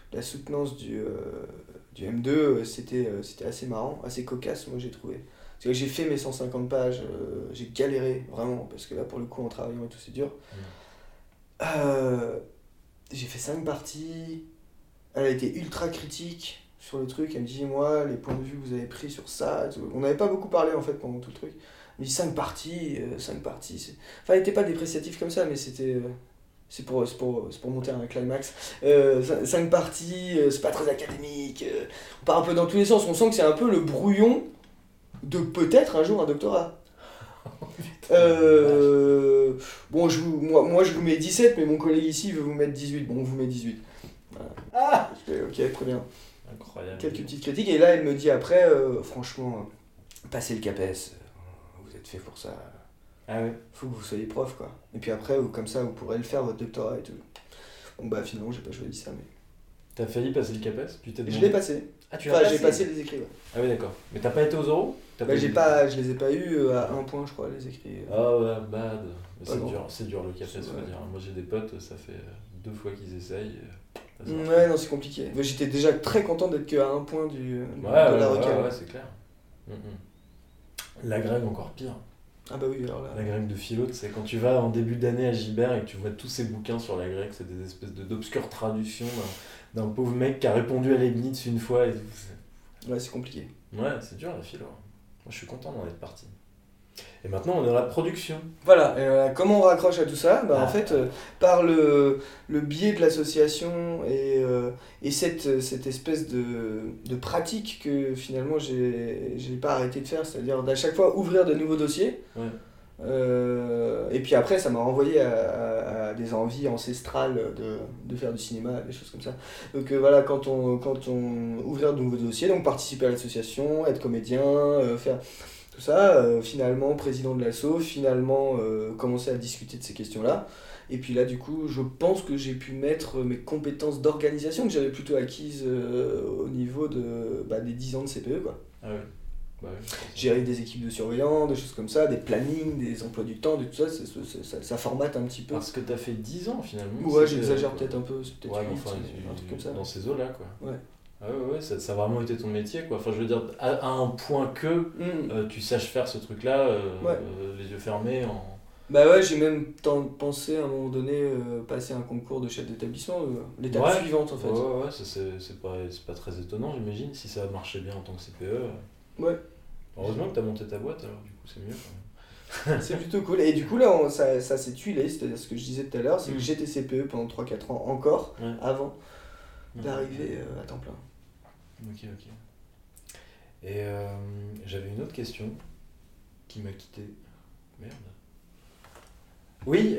M2, c'était assez marrant, assez cocasse, moi j'ai trouvé. Parce que j'ai fait mes 150 pages, j'ai galéré vraiment, parce que là pour le coup en travaillant et tout c'est dur. J'ai fait 5 parties, elle a été ultra critique sur le truc. Elle me dit, moi, les points de vue que vous avez pris sur ça. Et tout. On n'avait pas beaucoup parlé en fait pendant tout le truc. Elle me dit 5 parties, 5 parties. Enfin, elle n'était pas dépréciative comme ça, mais c'était. C'est pour monter un climax. 5 parties, c'est pas très académique. On part un peu dans tous les sens. On sent que c'est un peu le brouillon de peut-être un jour un doctorat. Bon, moi je vous mets 17, mais mon collègue ici veut vous mettre 18. Bon, on vous met 18. Voilà. Ah, je fais, ok, très bien. Incroyable. Quelques petites critiques. Et là, elle me dit après, franchement, passez le CAPES. Vous êtes fait pour ça. Ah ouais. Faut que vous soyez prof, quoi. Et puis après, comme ça, vous pourrez le faire, votre doctorat et tout. Bon, bah finalement, j'ai pas choisi ça, mais. T'as failli passer le CAPES? Je l'ai passé. Ah, tu l'as Enfin, passé? j'ai passé les écrits, ouais. Ah oui, d'accord. Mais t'as pas été aux oraux? Bah, je les ai pas eu à 1 point, je crois, les écrits. Ah ouais, bad. Mais Pas c'est dur le CAPES, faut Ouais. dire. Moi j'ai des potes, ça fait 2 fois qu'ils essayent. Ça se marche. Ouais, non, c'est compliqué. Mais j'étais déjà très content d'être qu'à 1 point de Ouais, la requête. ouais, c'est clair. La grève encore pire. Ah bah oui, alors là. La grecque de philo, c'est quand tu vas en début d'année à Gibert et que tu vois tous ces bouquins sur la grecque, c'est des espèces d'obscures traductions d'un pauvre mec qui a répondu à Leibniz une fois et tout. Ouais, c'est compliqué. Ouais, c'est dur la philo. Moi je suis content d'en être parti. Et maintenant on est dans la production. Voilà, et comment on raccroche à tout ça? Bah, Ah. en fait, par le biais de l'association et cette espèce de pratique que finalement j'ai pas arrêté de faire, c'est-à-dire d'à chaque fois ouvrir de nouveaux dossiers. Ouais. Et puis après, ça m'a renvoyé à des envies ancestrales de faire du cinéma, des choses comme ça. Donc voilà, quand on ouvrir de nouveaux dossiers, donc participer à l'association, être comédien, faire tout ça, finalement président de l'asso, finalement commencer à discuter de ces questions-là. Et puis là, du coup, je pense que j'ai pu mettre mes compétences d'organisation que j'avais plutôt acquises au niveau des 10 ans de CPE, quoi. Ah ouais. Bah ouais, Gérer des équipes de surveillants, des choses comme ça, des plannings, des emplois du temps, tout ça, ça formate un petit peu. Parce que t'as fait 10 ans finalement. Ouais, j'exagère peut-être un peu, c'est peut-être Ouais, 8, mais enfin, un truc comme ça. dans ces eaux-là quoi. Ouais. Ah ouais, ça a vraiment été ton métier quoi. Enfin, je veux dire, à un point que tu saches faire ce truc-là, Ouais. Les yeux fermés en. Bah ouais, j'ai même pensé à un moment donné passer un concours de chef d'établissement, l'étape Ouais. suivante en fait. Ouais, ça, c'est pas très étonnant, j'imagine, si ça marchait bien en tant que CPE. Ouais. Heureusement que t'as monté ta boîte alors, du coup, c'est mieux quand même. C'est plutôt cool. Et du coup, là, ça s'est tuilé, c'est-à-dire ce que je disais tout à l'heure, c'est que j'étais CPE pendant 3-4 ans encore, Ouais. avant d'arriver à temps plein. Ok. Et j'avais une autre question qui m'a quitté. Merde. Oui,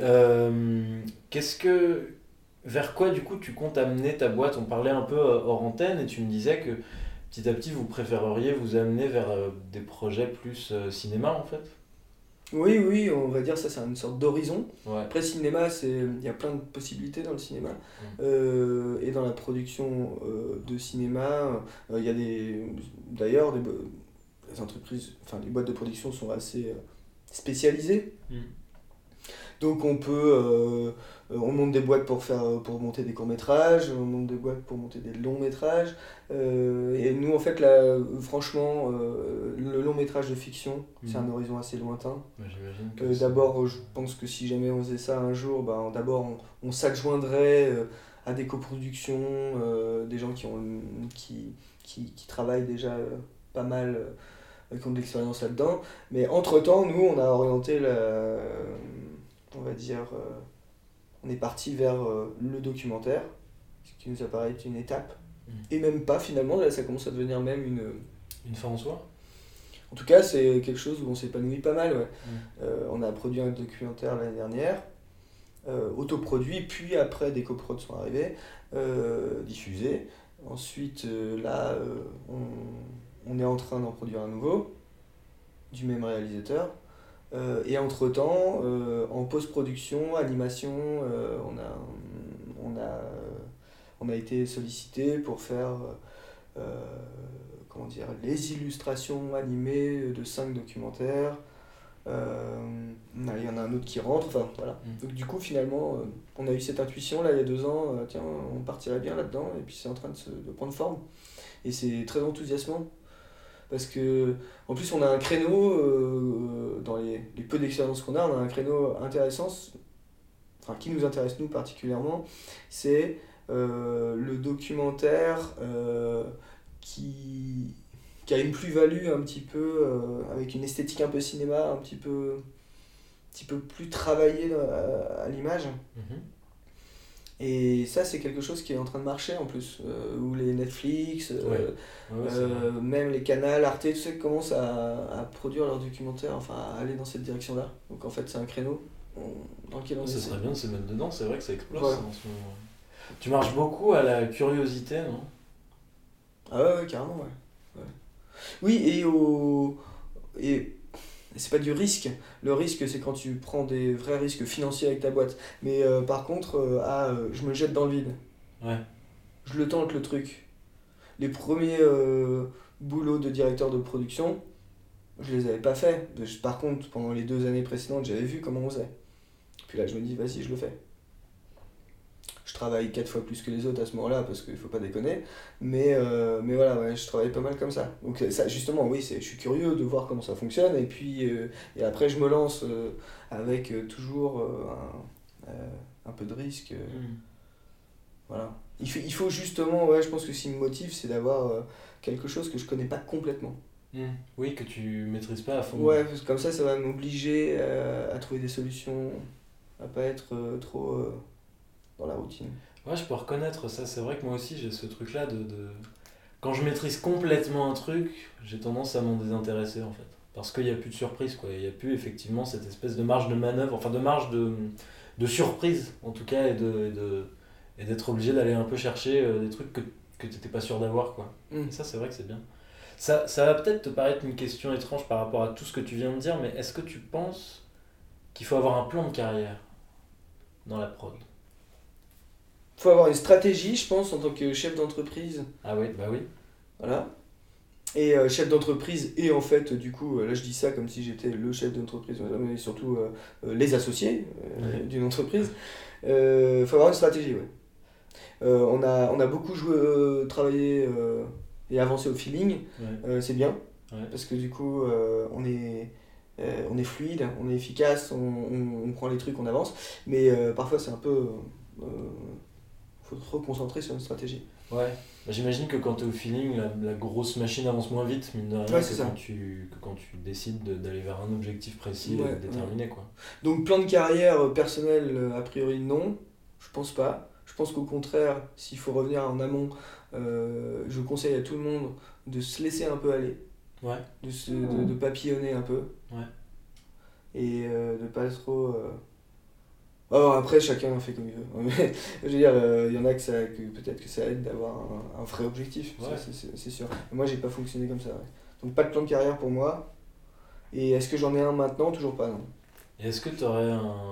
vers quoi du coup tu comptes amener ta boîte? On parlait un peu hors antenne et tu me disais que petit à petit vous préféreriez vous amener vers des projets plus cinéma en fait. Oui, on va dire ça, c'est une sorte d'horizon. Ouais. Après, cinéma, il y a plein de possibilités dans le cinéma. Et dans la production de cinéma, il y a d'ailleurs, les entreprises, enfin, les boîtes de production sont assez spécialisées. Donc on monte des boîtes pour monter des courts-métrages, on monte des boîtes pour monter des longs-métrages. Et nous, en fait, là, franchement, le long-métrage de fiction, c'est un horizon assez lointain. Ouais, j'imagine que D'abord, je pense que si jamais on faisait ça un jour, on s'adjoindrait à des coproductions, des gens qui travaillent déjà pas mal, qui ont de l'expérience là-dedans. Mais entre-temps, nous, on a orienté on va dire, on est parti vers le documentaire, ce qui nous apparaît être une étape. Et même pas, finalement, là, ça commence à devenir même une fin en soi. En tout cas, c'est quelque chose où on s'épanouit pas mal. Ouais. On a produit un documentaire l'année dernière, autoproduit, puis après des coprods sont arrivés, diffusés. Ensuite, là, on est en train d'en produire un nouveau, du même réalisateur. Et entre-temps, en post-production, animation, on a été sollicité pour faire les illustrations animées de 5 documentaires. Il y en a un autre qui rentre, enfin voilà. Donc du coup, finalement, on a eu cette intuition là il y a 2 ans, tiens, on partirait bien là-dedans, et puis c'est en train de prendre forme. Et c'est très enthousiasmant. Parce que, en plus, on a un créneau, dans les peu d'expérience qu'on a, on a un créneau intéressant, enfin qui nous intéresse nous particulièrement, c'est le documentaire qui a une plus-value un petit peu, avec une esthétique un peu cinéma, un petit peu plus travaillée à l'image. Mhm. Et ça, c'est quelque chose qui est en train de marcher en plus. Où les Netflix, Ouais, c'est vrai. même les canals, Arte, tout ça commencent à produire leurs documentaires, enfin à aller dans cette direction-là. Donc en fait, c'est un créneau dans lequel on Ça essaie. serait bien de se mettre dedans, c'est vrai que ça explose Voilà. en ce moment. Tu marches beaucoup à la curiosité, non? Ah ouais, carrément, ouais. Ouais. Oui, et c'est pas du risque. Le risque, c'est quand tu prends des vrais risques financiers avec ta boîte. Mais par contre, je me jette dans le vide. Ouais. Je le tente le truc. Les premiers boulots de directeur de production, je les avais pas faits. Par contre, pendant les 2 années précédentes, j'avais vu comment on faisait. Puis là, je me dis, vas-y, je le fais. Je travaille 4 fois plus que les autres à ce moment-là, parce qu'il faut pas déconner. Mais voilà, ouais, je travaille pas mal comme ça. Donc ça, justement, oui, je suis curieux de voir comment ça fonctionne. Et puis, et après, je me lance avec toujours un peu de risque. Mm. Voilà. Il faut justement, ouais, je pense que ce qui me motive, c'est d'avoir quelque chose que je connais pas complètement. Mm. Oui, que tu maîtrises pas à fond. Ouais, parce que comme ça va m'obliger à trouver des solutions, à pas être trop dans la routine. Ouais, je peux reconnaître ça. C'est vrai que moi aussi, j'ai ce truc-là Quand je maîtrise complètement un truc, j'ai tendance à m'en désintéresser, en fait. Parce qu'il n'y a plus de surprise, quoi. Il n'y a plus, effectivement, cette espèce de marge de manœuvre, enfin, de marge de surprise, en tout cas, et d'être obligé d'aller un peu chercher des trucs que tu n'étais pas sûr d'avoir, quoi. Mm. Et ça, c'est vrai que c'est bien. Ça va peut-être te paraître une question étrange par rapport à tout ce que tu viens de dire, mais est-ce que tu penses qu'il faut avoir un plan de carrière dans la prod? Faut avoir une stratégie, je pense, en tant que chef d'entreprise. Ah oui, bah oui. Voilà. Et chef d'entreprise, et en fait, du coup, là je dis ça comme si j'étais le chef d'entreprise, mais surtout les associés Ouais. d'une entreprise. Faut avoir une stratégie, ouais. On a beaucoup travaillé et avancé au feeling, Ouais. c'est bien, Ouais. parce que du coup, on est fluide, on est efficace, on prend les trucs, on avance, mais parfois c'est un peu. Faut se reconcentrer sur une stratégie. Ouais. Bah, j'imagine que quand tu es au feeling, la grosse machine avance moins vite, mine de rien, Ouais, c'est ça. que quand tu décides d'aller vers un objectif précis Ouais, et déterminé, quoi. Donc plan de carrière personnel, a priori non, je pense pas. Je pense qu'au contraire, s'il faut revenir en amont, je conseille à tout le monde de se laisser un peu aller, Ouais. de papillonner un peu, Ouais. et de pas trop... Alors après, chacun fait comme il veut. Mais, je veux dire, il y en a que peut-être que ça aide d'avoir un vrai objectif, ça, Ouais. c'est sûr. Moi, j'ai pas fonctionné comme ça. Ouais. Donc pas de plan de carrière pour moi. Et est-ce que j'en ai un maintenant? Toujours pas, non. Et est-ce que tu aurais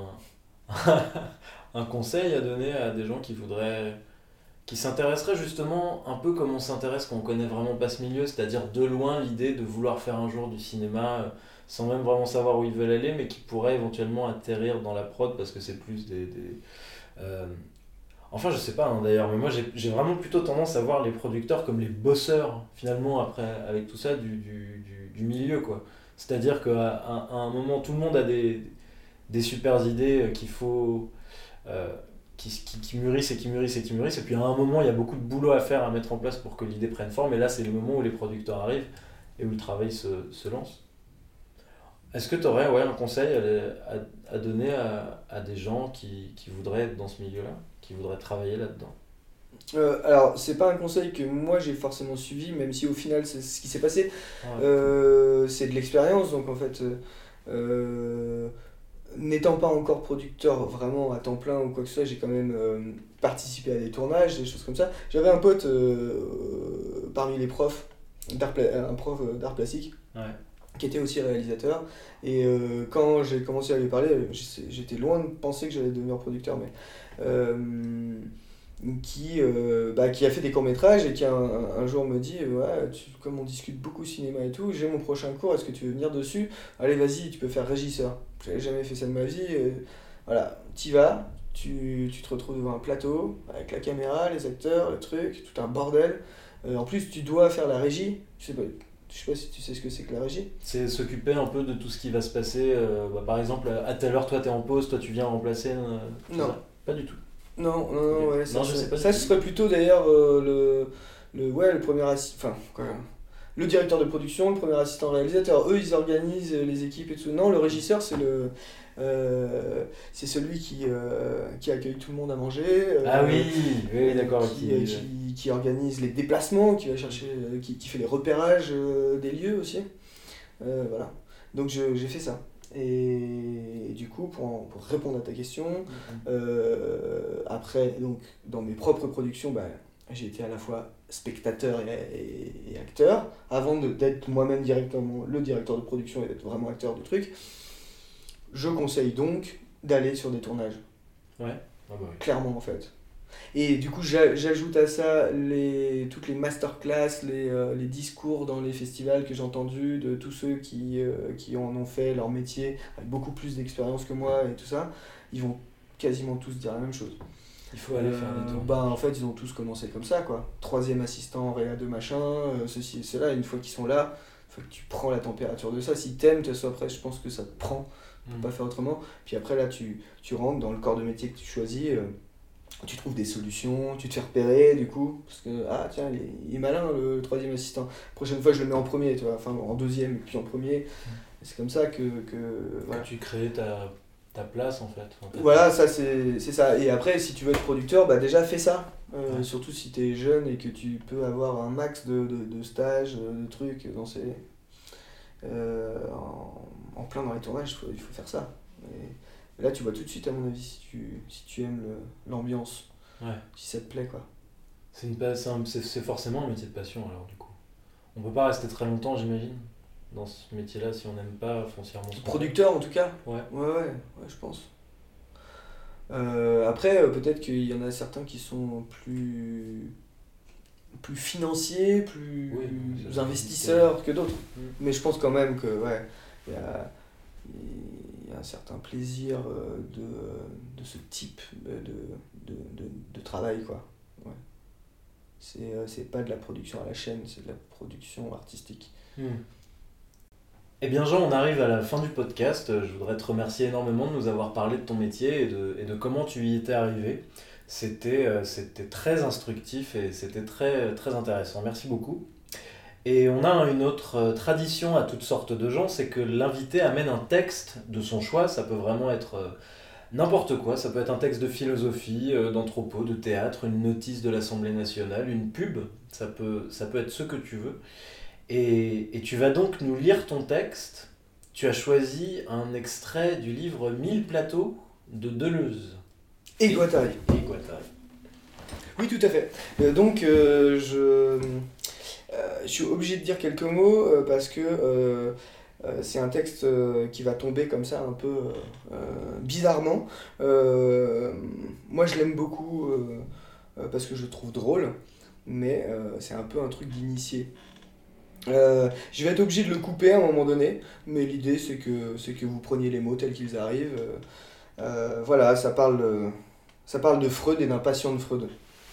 un conseil à donner à des gens qui s'intéresseraient justement un peu comme on s'intéresse quand on connaît vraiment pas ce milieu, c'est-à-dire de loin l'idée de vouloir faire un jour du cinéma sans même vraiment savoir où ils veulent aller, mais qui pourraient éventuellement atterrir dans la prod parce que c'est plus euh, Enfin, je sais pas hein, d'ailleurs, mais moi j'ai vraiment plutôt tendance à voir les producteurs comme les bosseurs finalement après avec tout ça du milieu quoi. C'est-à-dire à un moment tout le monde a des super idées qu'il faut euh, qui mûrissent et qui mûrissent et qui mûrissent et puis à un moment il y a beaucoup de boulot à faire à mettre en place pour que l'idée prenne forme et là c'est le moment où les producteurs arrivent et où le travail se lance. Est-ce que tu aurais un conseil à donner à des gens qui voudraient être dans ce milieu-là, qui voudraient travailler là-dedans? Alors, c'est pas un conseil que moi j'ai forcément suivi, même si au final c'est ce qui s'est passé. Ouais. C'est de l'expérience, donc en fait, n'étant pas encore producteur vraiment à temps plein ou quoi que ce soit, j'ai quand même participé à des tournages, des choses comme ça. J'avais un pote parmi les profs, un prof d'art plastique, Ouais. qui était aussi réalisateur. Et quand j'ai commencé à lui parler, j'étais loin de penser que j'allais devenir producteur, mais qui a fait des courts-métrages et qui un jour me dit ouais, comme on discute beaucoup cinéma et tout, j'ai mon prochain cours, est-ce que tu veux venir dessus? Allez, vas-y, tu peux faire régisseur. J'avais jamais fait ça de ma vie. Voilà, t'y vas, tu te retrouves devant un plateau avec la caméra, les acteurs, le truc, tout un bordel. En plus, tu dois faire la régie. Je sais pas si tu sais ce que c'est que la régie. C'est s'occuper un peu de tout ce qui va se passer. Par exemple, à telle heure, toi t'es en pause, toi tu viens remplacer. Non. Ça pas du tout. Non, Ok. ouais, ça, Non, je sais pas du ça tout. ce serait plutôt d'ailleurs le premier assistant, le directeur de production, le premier assistant réalisateur, eux ils organisent les équipes et tout. Non, le régisseur c'est celui qui accueille tout le monde à manger. Ah oui, oui, d'accord. Qui organise les déplacements, qui va chercher, qui fait les repérages des lieux aussi. Voilà. Donc j'ai fait ça. Et du coup, pour répondre à ta question, après, donc, dans mes propres productions, j'ai été à la fois spectateur et acteur, avant d'être moi-même directement le directeur de production et d'être vraiment acteur du truc. Je conseille donc d'aller sur des tournages. Ouais. Ah bah oui. Clairement, en fait. Et du coup, j'ajoute à ça toutes les masterclass, les discours dans les festivals que j'ai entendus de tous ceux qui en ont fait leur métier avec beaucoup plus d'expérience que moi et tout ça. Ils vont quasiment tous dire la même chose. Il faut aller faire des tours. En fait, ils ont tous commencé comme ça, quoi. 3e assistant, réa de machin, ceci et cela. Une fois qu'ils sont là, il faut que tu prends la température de ça. Si t'aimes, après, je pense que ça te prend. Tu peux pas faire autrement. Puis après, là, tu rentres dans le corps de métier que tu choisis. Tu trouves des solutions, tu te fais repérer du coup, parce que tiens, il est malin le 3e assistant. Prochaine fois, je le mets en premier, tu vois, enfin en 2e et puis en premier. C'est comme ça que voilà. Tu crées ta place en fait. Voilà, ça c'est ça. Et après, si tu veux être producteur, déjà fais ça. Surtout si tu es jeune et que tu peux avoir un max de stages, de trucs dans ces. En plein dans les tournages, il faut faire ça. Et là, tu vois tout de suite, à mon avis, si tu aimes l'ambiance, si ça te plaît, quoi. C'est forcément un métier de passion, alors, du coup. On peut pas rester très longtemps, j'imagine, dans ce métier-là, si on n'aime pas foncièrement son producteur, en tout cas. Ouais, je pense. Après, peut-être qu'il y en a certains qui sont plus financiers, plus investisseurs que d'autres. Mais je pense quand même que, il y a un certain plaisir de ce type de travail, quoi. Ouais. C'est pas de la production à la chaîne, c'est de la production artistique. Eh bien Jean, on arrive à la fin du podcast. Je voudrais te remercier énormément de nous avoir parlé de ton métier et de comment tu y étais arrivé. C'était très instructif et c'était très, très intéressant. Merci beaucoup. Et on a une autre tradition à toutes sortes de gens, c'est que l'invité amène un texte de son choix. Ça peut vraiment être n'importe quoi. Ça peut être un texte de philosophie, d'anthropo, de théâtre, une notice de l'Assemblée nationale, une pub. Ça peut être ce que tu veux. Et tu vas donc nous lire ton texte. Tu as choisi un extrait du livre 1000 plateaux de Deleuze. Et Guattari. Oui, tout à fait. Donc, je suis obligé de dire quelques mots parce que c'est un texte qui va tomber comme ça un peu bizarrement. Moi, je l'aime beaucoup parce que je le trouve drôle, mais c'est un peu un truc d'initié. Je vais être obligé de le couper à un moment donné, mais l'idée c'est que vous preniez les mots tels qu'ils arrivent. Voilà, ça parle de Freud et d'un patient de Freud.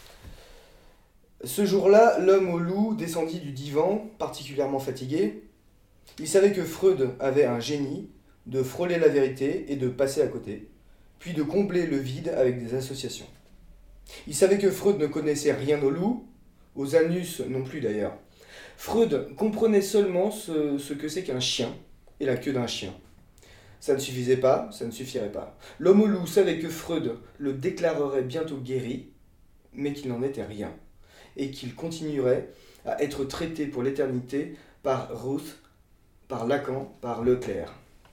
Ce jour-là, l'homme au loup descendit du divan, particulièrement fatigué. Il savait que Freud avait un génie de frôler la vérité et de passer à côté, puis de combler le vide avec des associations. Il savait que Freud ne connaissait rien au loup, aux anus non plus d'ailleurs. Freud comprenait seulement ce que c'est qu'un chien et la queue d'un chien. Ça ne suffisait pas, ça ne suffirait pas. L'homme au loup savait que Freud le déclarerait bientôt guéri, mais qu'il n'en était rien, et qu'il continuerait à être traité pour l'éternité par Ruth, par Lacan, par Leclerc.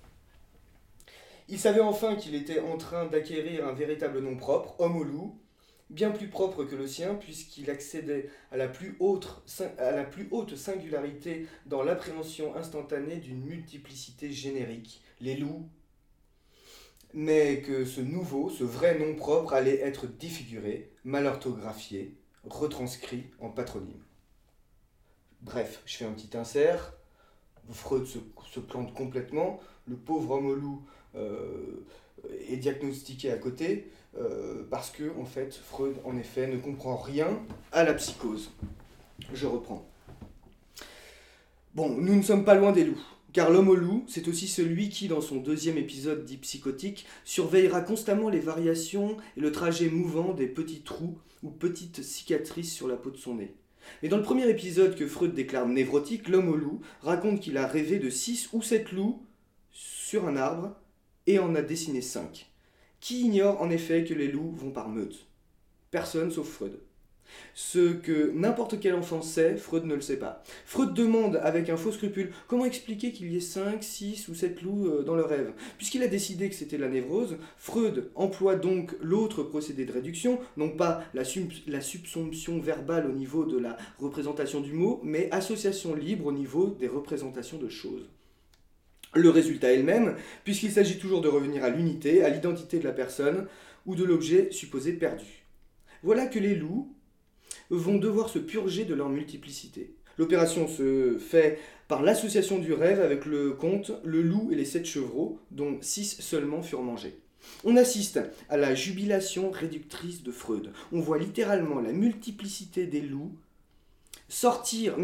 Il savait enfin qu'il était en train d'acquérir un véritable nom propre, homme au loup, bien plus propre que le sien, puisqu'il accédait à la plus haute singularité dans l'appréhension instantanée d'une multiplicité générique, les loups, mais que ce vrai nom propre allait être défiguré, mal orthographié, retranscrit en patronyme. Bref, je fais un petit insert, Freud se plante complètement, le pauvre homme au loup est diagnostiqué à côté, parce que en fait, Freud, en effet, ne comprend rien à la psychose. Je reprends. Bon, nous ne sommes pas loin des loups, car l'homme au loup, c'est aussi celui qui, dans son 2e épisode dit psychotique, surveillera constamment les variations et le trajet mouvant des petits trous ou petites cicatrices sur la peau de son nez. Et dans le premier épisode que Freud déclare névrotique, l'homme au loup raconte qu'il a rêvé de 6 ou 7 loups sur un arbre et en a dessiné 5. Qui ignore en effet que les loups vont par meute? Personne sauf Freud. Ce que n'importe quel enfant sait, Freud ne le sait pas. Freud demande avec un faux scrupule comment expliquer qu'il y ait 5, 6 ou 7 loups dans le rêve. Puisqu'il a décidé que c'était la névrose, Freud emploie donc l'autre procédé de réduction, non pas la subsomption verbale au niveau de la représentation du mot, mais association libre au niveau des représentations de choses. Le résultat est le même, puisqu'il s'agit toujours de revenir à l'unité, à l'identité de la personne ou de l'objet supposé perdu. Voilà que les loups vont devoir se purger de leur multiplicité. L'opération se fait par l'association du rêve avec le conte Le loup et les 7 chevreaux, dont 6 seulement furent mangés. On assiste à la jubilation réductrice de Freud. On voit littéralement la multiplicité des loups sortir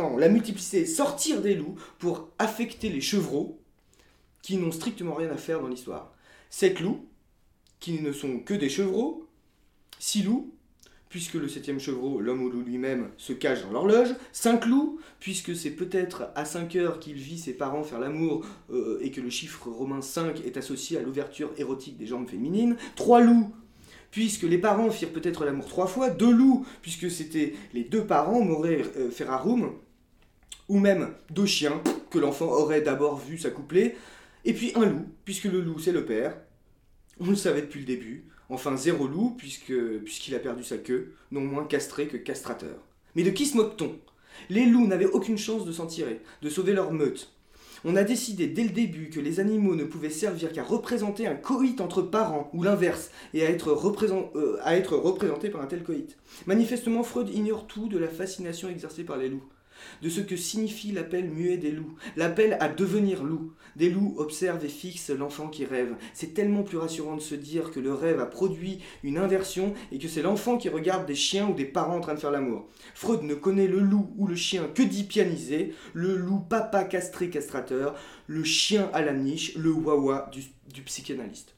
des loups pour affecter les chevreaux qui n'ont strictement rien à faire dans l'histoire. 7 loups, qui ne sont que des chevreaux, 6 loups, puisque le 7e chevreau, l'homme au loup lui-même, se cache dans l'horloge, 5 loups, puisque c'est peut-être à 5 heures qu'il vit ses parents faire l'amour, et que le chiffre romain 5 est associé à l'ouverture érotique des jambes féminines, 3 loups, puisque les parents firent peut-être l'amour 3 fois, 2 loups, puisque c'était les 2 parents, more ferarum, ou même 2 chiens, que l'enfant aurait d'abord vu s'accoupler, et puis 1 loup, puisque le loup c'est le père, on le savait depuis le début. Enfin, 0 loup, puisqu'il a perdu sa queue, non moins castré que castrateur. Mais de qui se moque-t-on? Les loups n'avaient aucune chance de s'en tirer, de sauver leur meute. On a décidé dès le début que les animaux ne pouvaient servir qu'à représenter un coït entre parents, ou l'inverse, et à être représentés par un tel coït. Manifestement, Freud ignore tout de la fascination exercée par les loups, de ce que signifie l'appel muet des loups, l'appel à devenir loup. Des loups observent et fixent l'enfant qui rêve. C'est tellement plus rassurant de se dire que le rêve a produit une inversion et que c'est l'enfant qui regarde des chiens ou des parents en train de faire l'amour. Freud ne connaît le loup ou le chien que dit pianisé, le loup papa castré castrateur, le chien à la niche, le wawa du psychanalyste.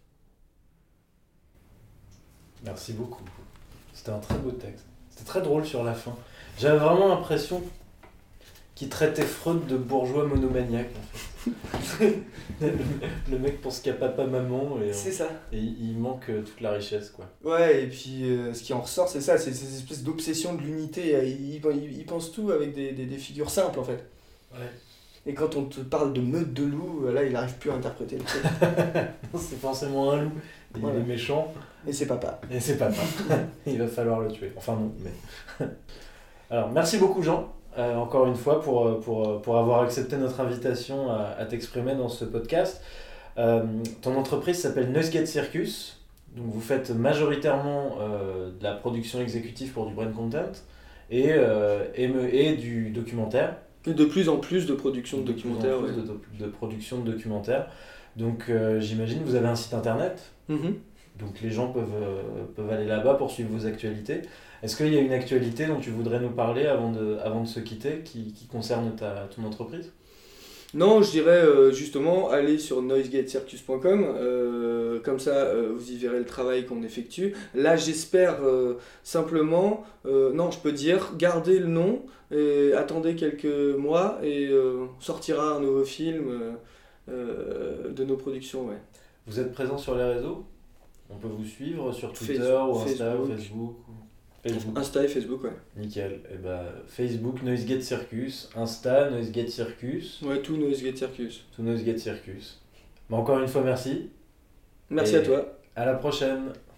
Merci beaucoup. C'était un très beau texte. C'était très drôle sur la fin. J'avais vraiment l'impression qu'il traitait Freud de bourgeois monomaniaque, en fait. le mec pense qu'il y a papa, maman, c'est ça. Et il manque toute la richesse, quoi. Ouais, et puis ce qui en ressort, c'est ça, c'est ces espèces d'obsession de l'unité. Il pense tout avec des figures simples, en fait. Ouais. Et quand on te parle de meute de loups, là, il n'arrive plus à interpréter le truc. Non, c'est forcément un loup. Et voilà. Il est méchant. Et c'est papa. Il va falloir le tuer. Enfin non, mais... Alors, merci beaucoup, Jean. Encore une fois pour avoir accepté notre invitation à t'exprimer dans ce podcast. Ton entreprise s'appelle Noisegate Circus, donc vous faites majoritairement de la production exécutive pour du brain content et du documentaire. Et de plus en plus de production de documentaires. De production de documentaires. Donc j'imagine que vous avez un site internet. Mm-hmm. Donc les gens peuvent aller là-bas pour suivre vos actualités. Est-ce qu'il y a une actualité dont tu voudrais nous parler avant de se quitter qui concerne ton entreprise ? Non, je dirais justement aller sur noisegatecircus.com, comme ça vous y verrez le travail qu'on effectue. Là j'espère simplement, non je peux dire, gardez le nom, et attendez quelques mois et sortira un nouveau film de nos productions. Ouais. Vous êtes présent sur les réseaux ? On peut vous suivre sur Twitter ou Insta ou Facebook. Insta et Facebook, ouais. Nickel. Et Facebook, Noisegate Circus. Insta, Noisegate Circus. Ouais, tout Noisegate Circus. Tout Noisegate Circus. Encore une fois, merci. Merci à toi. À la prochaine.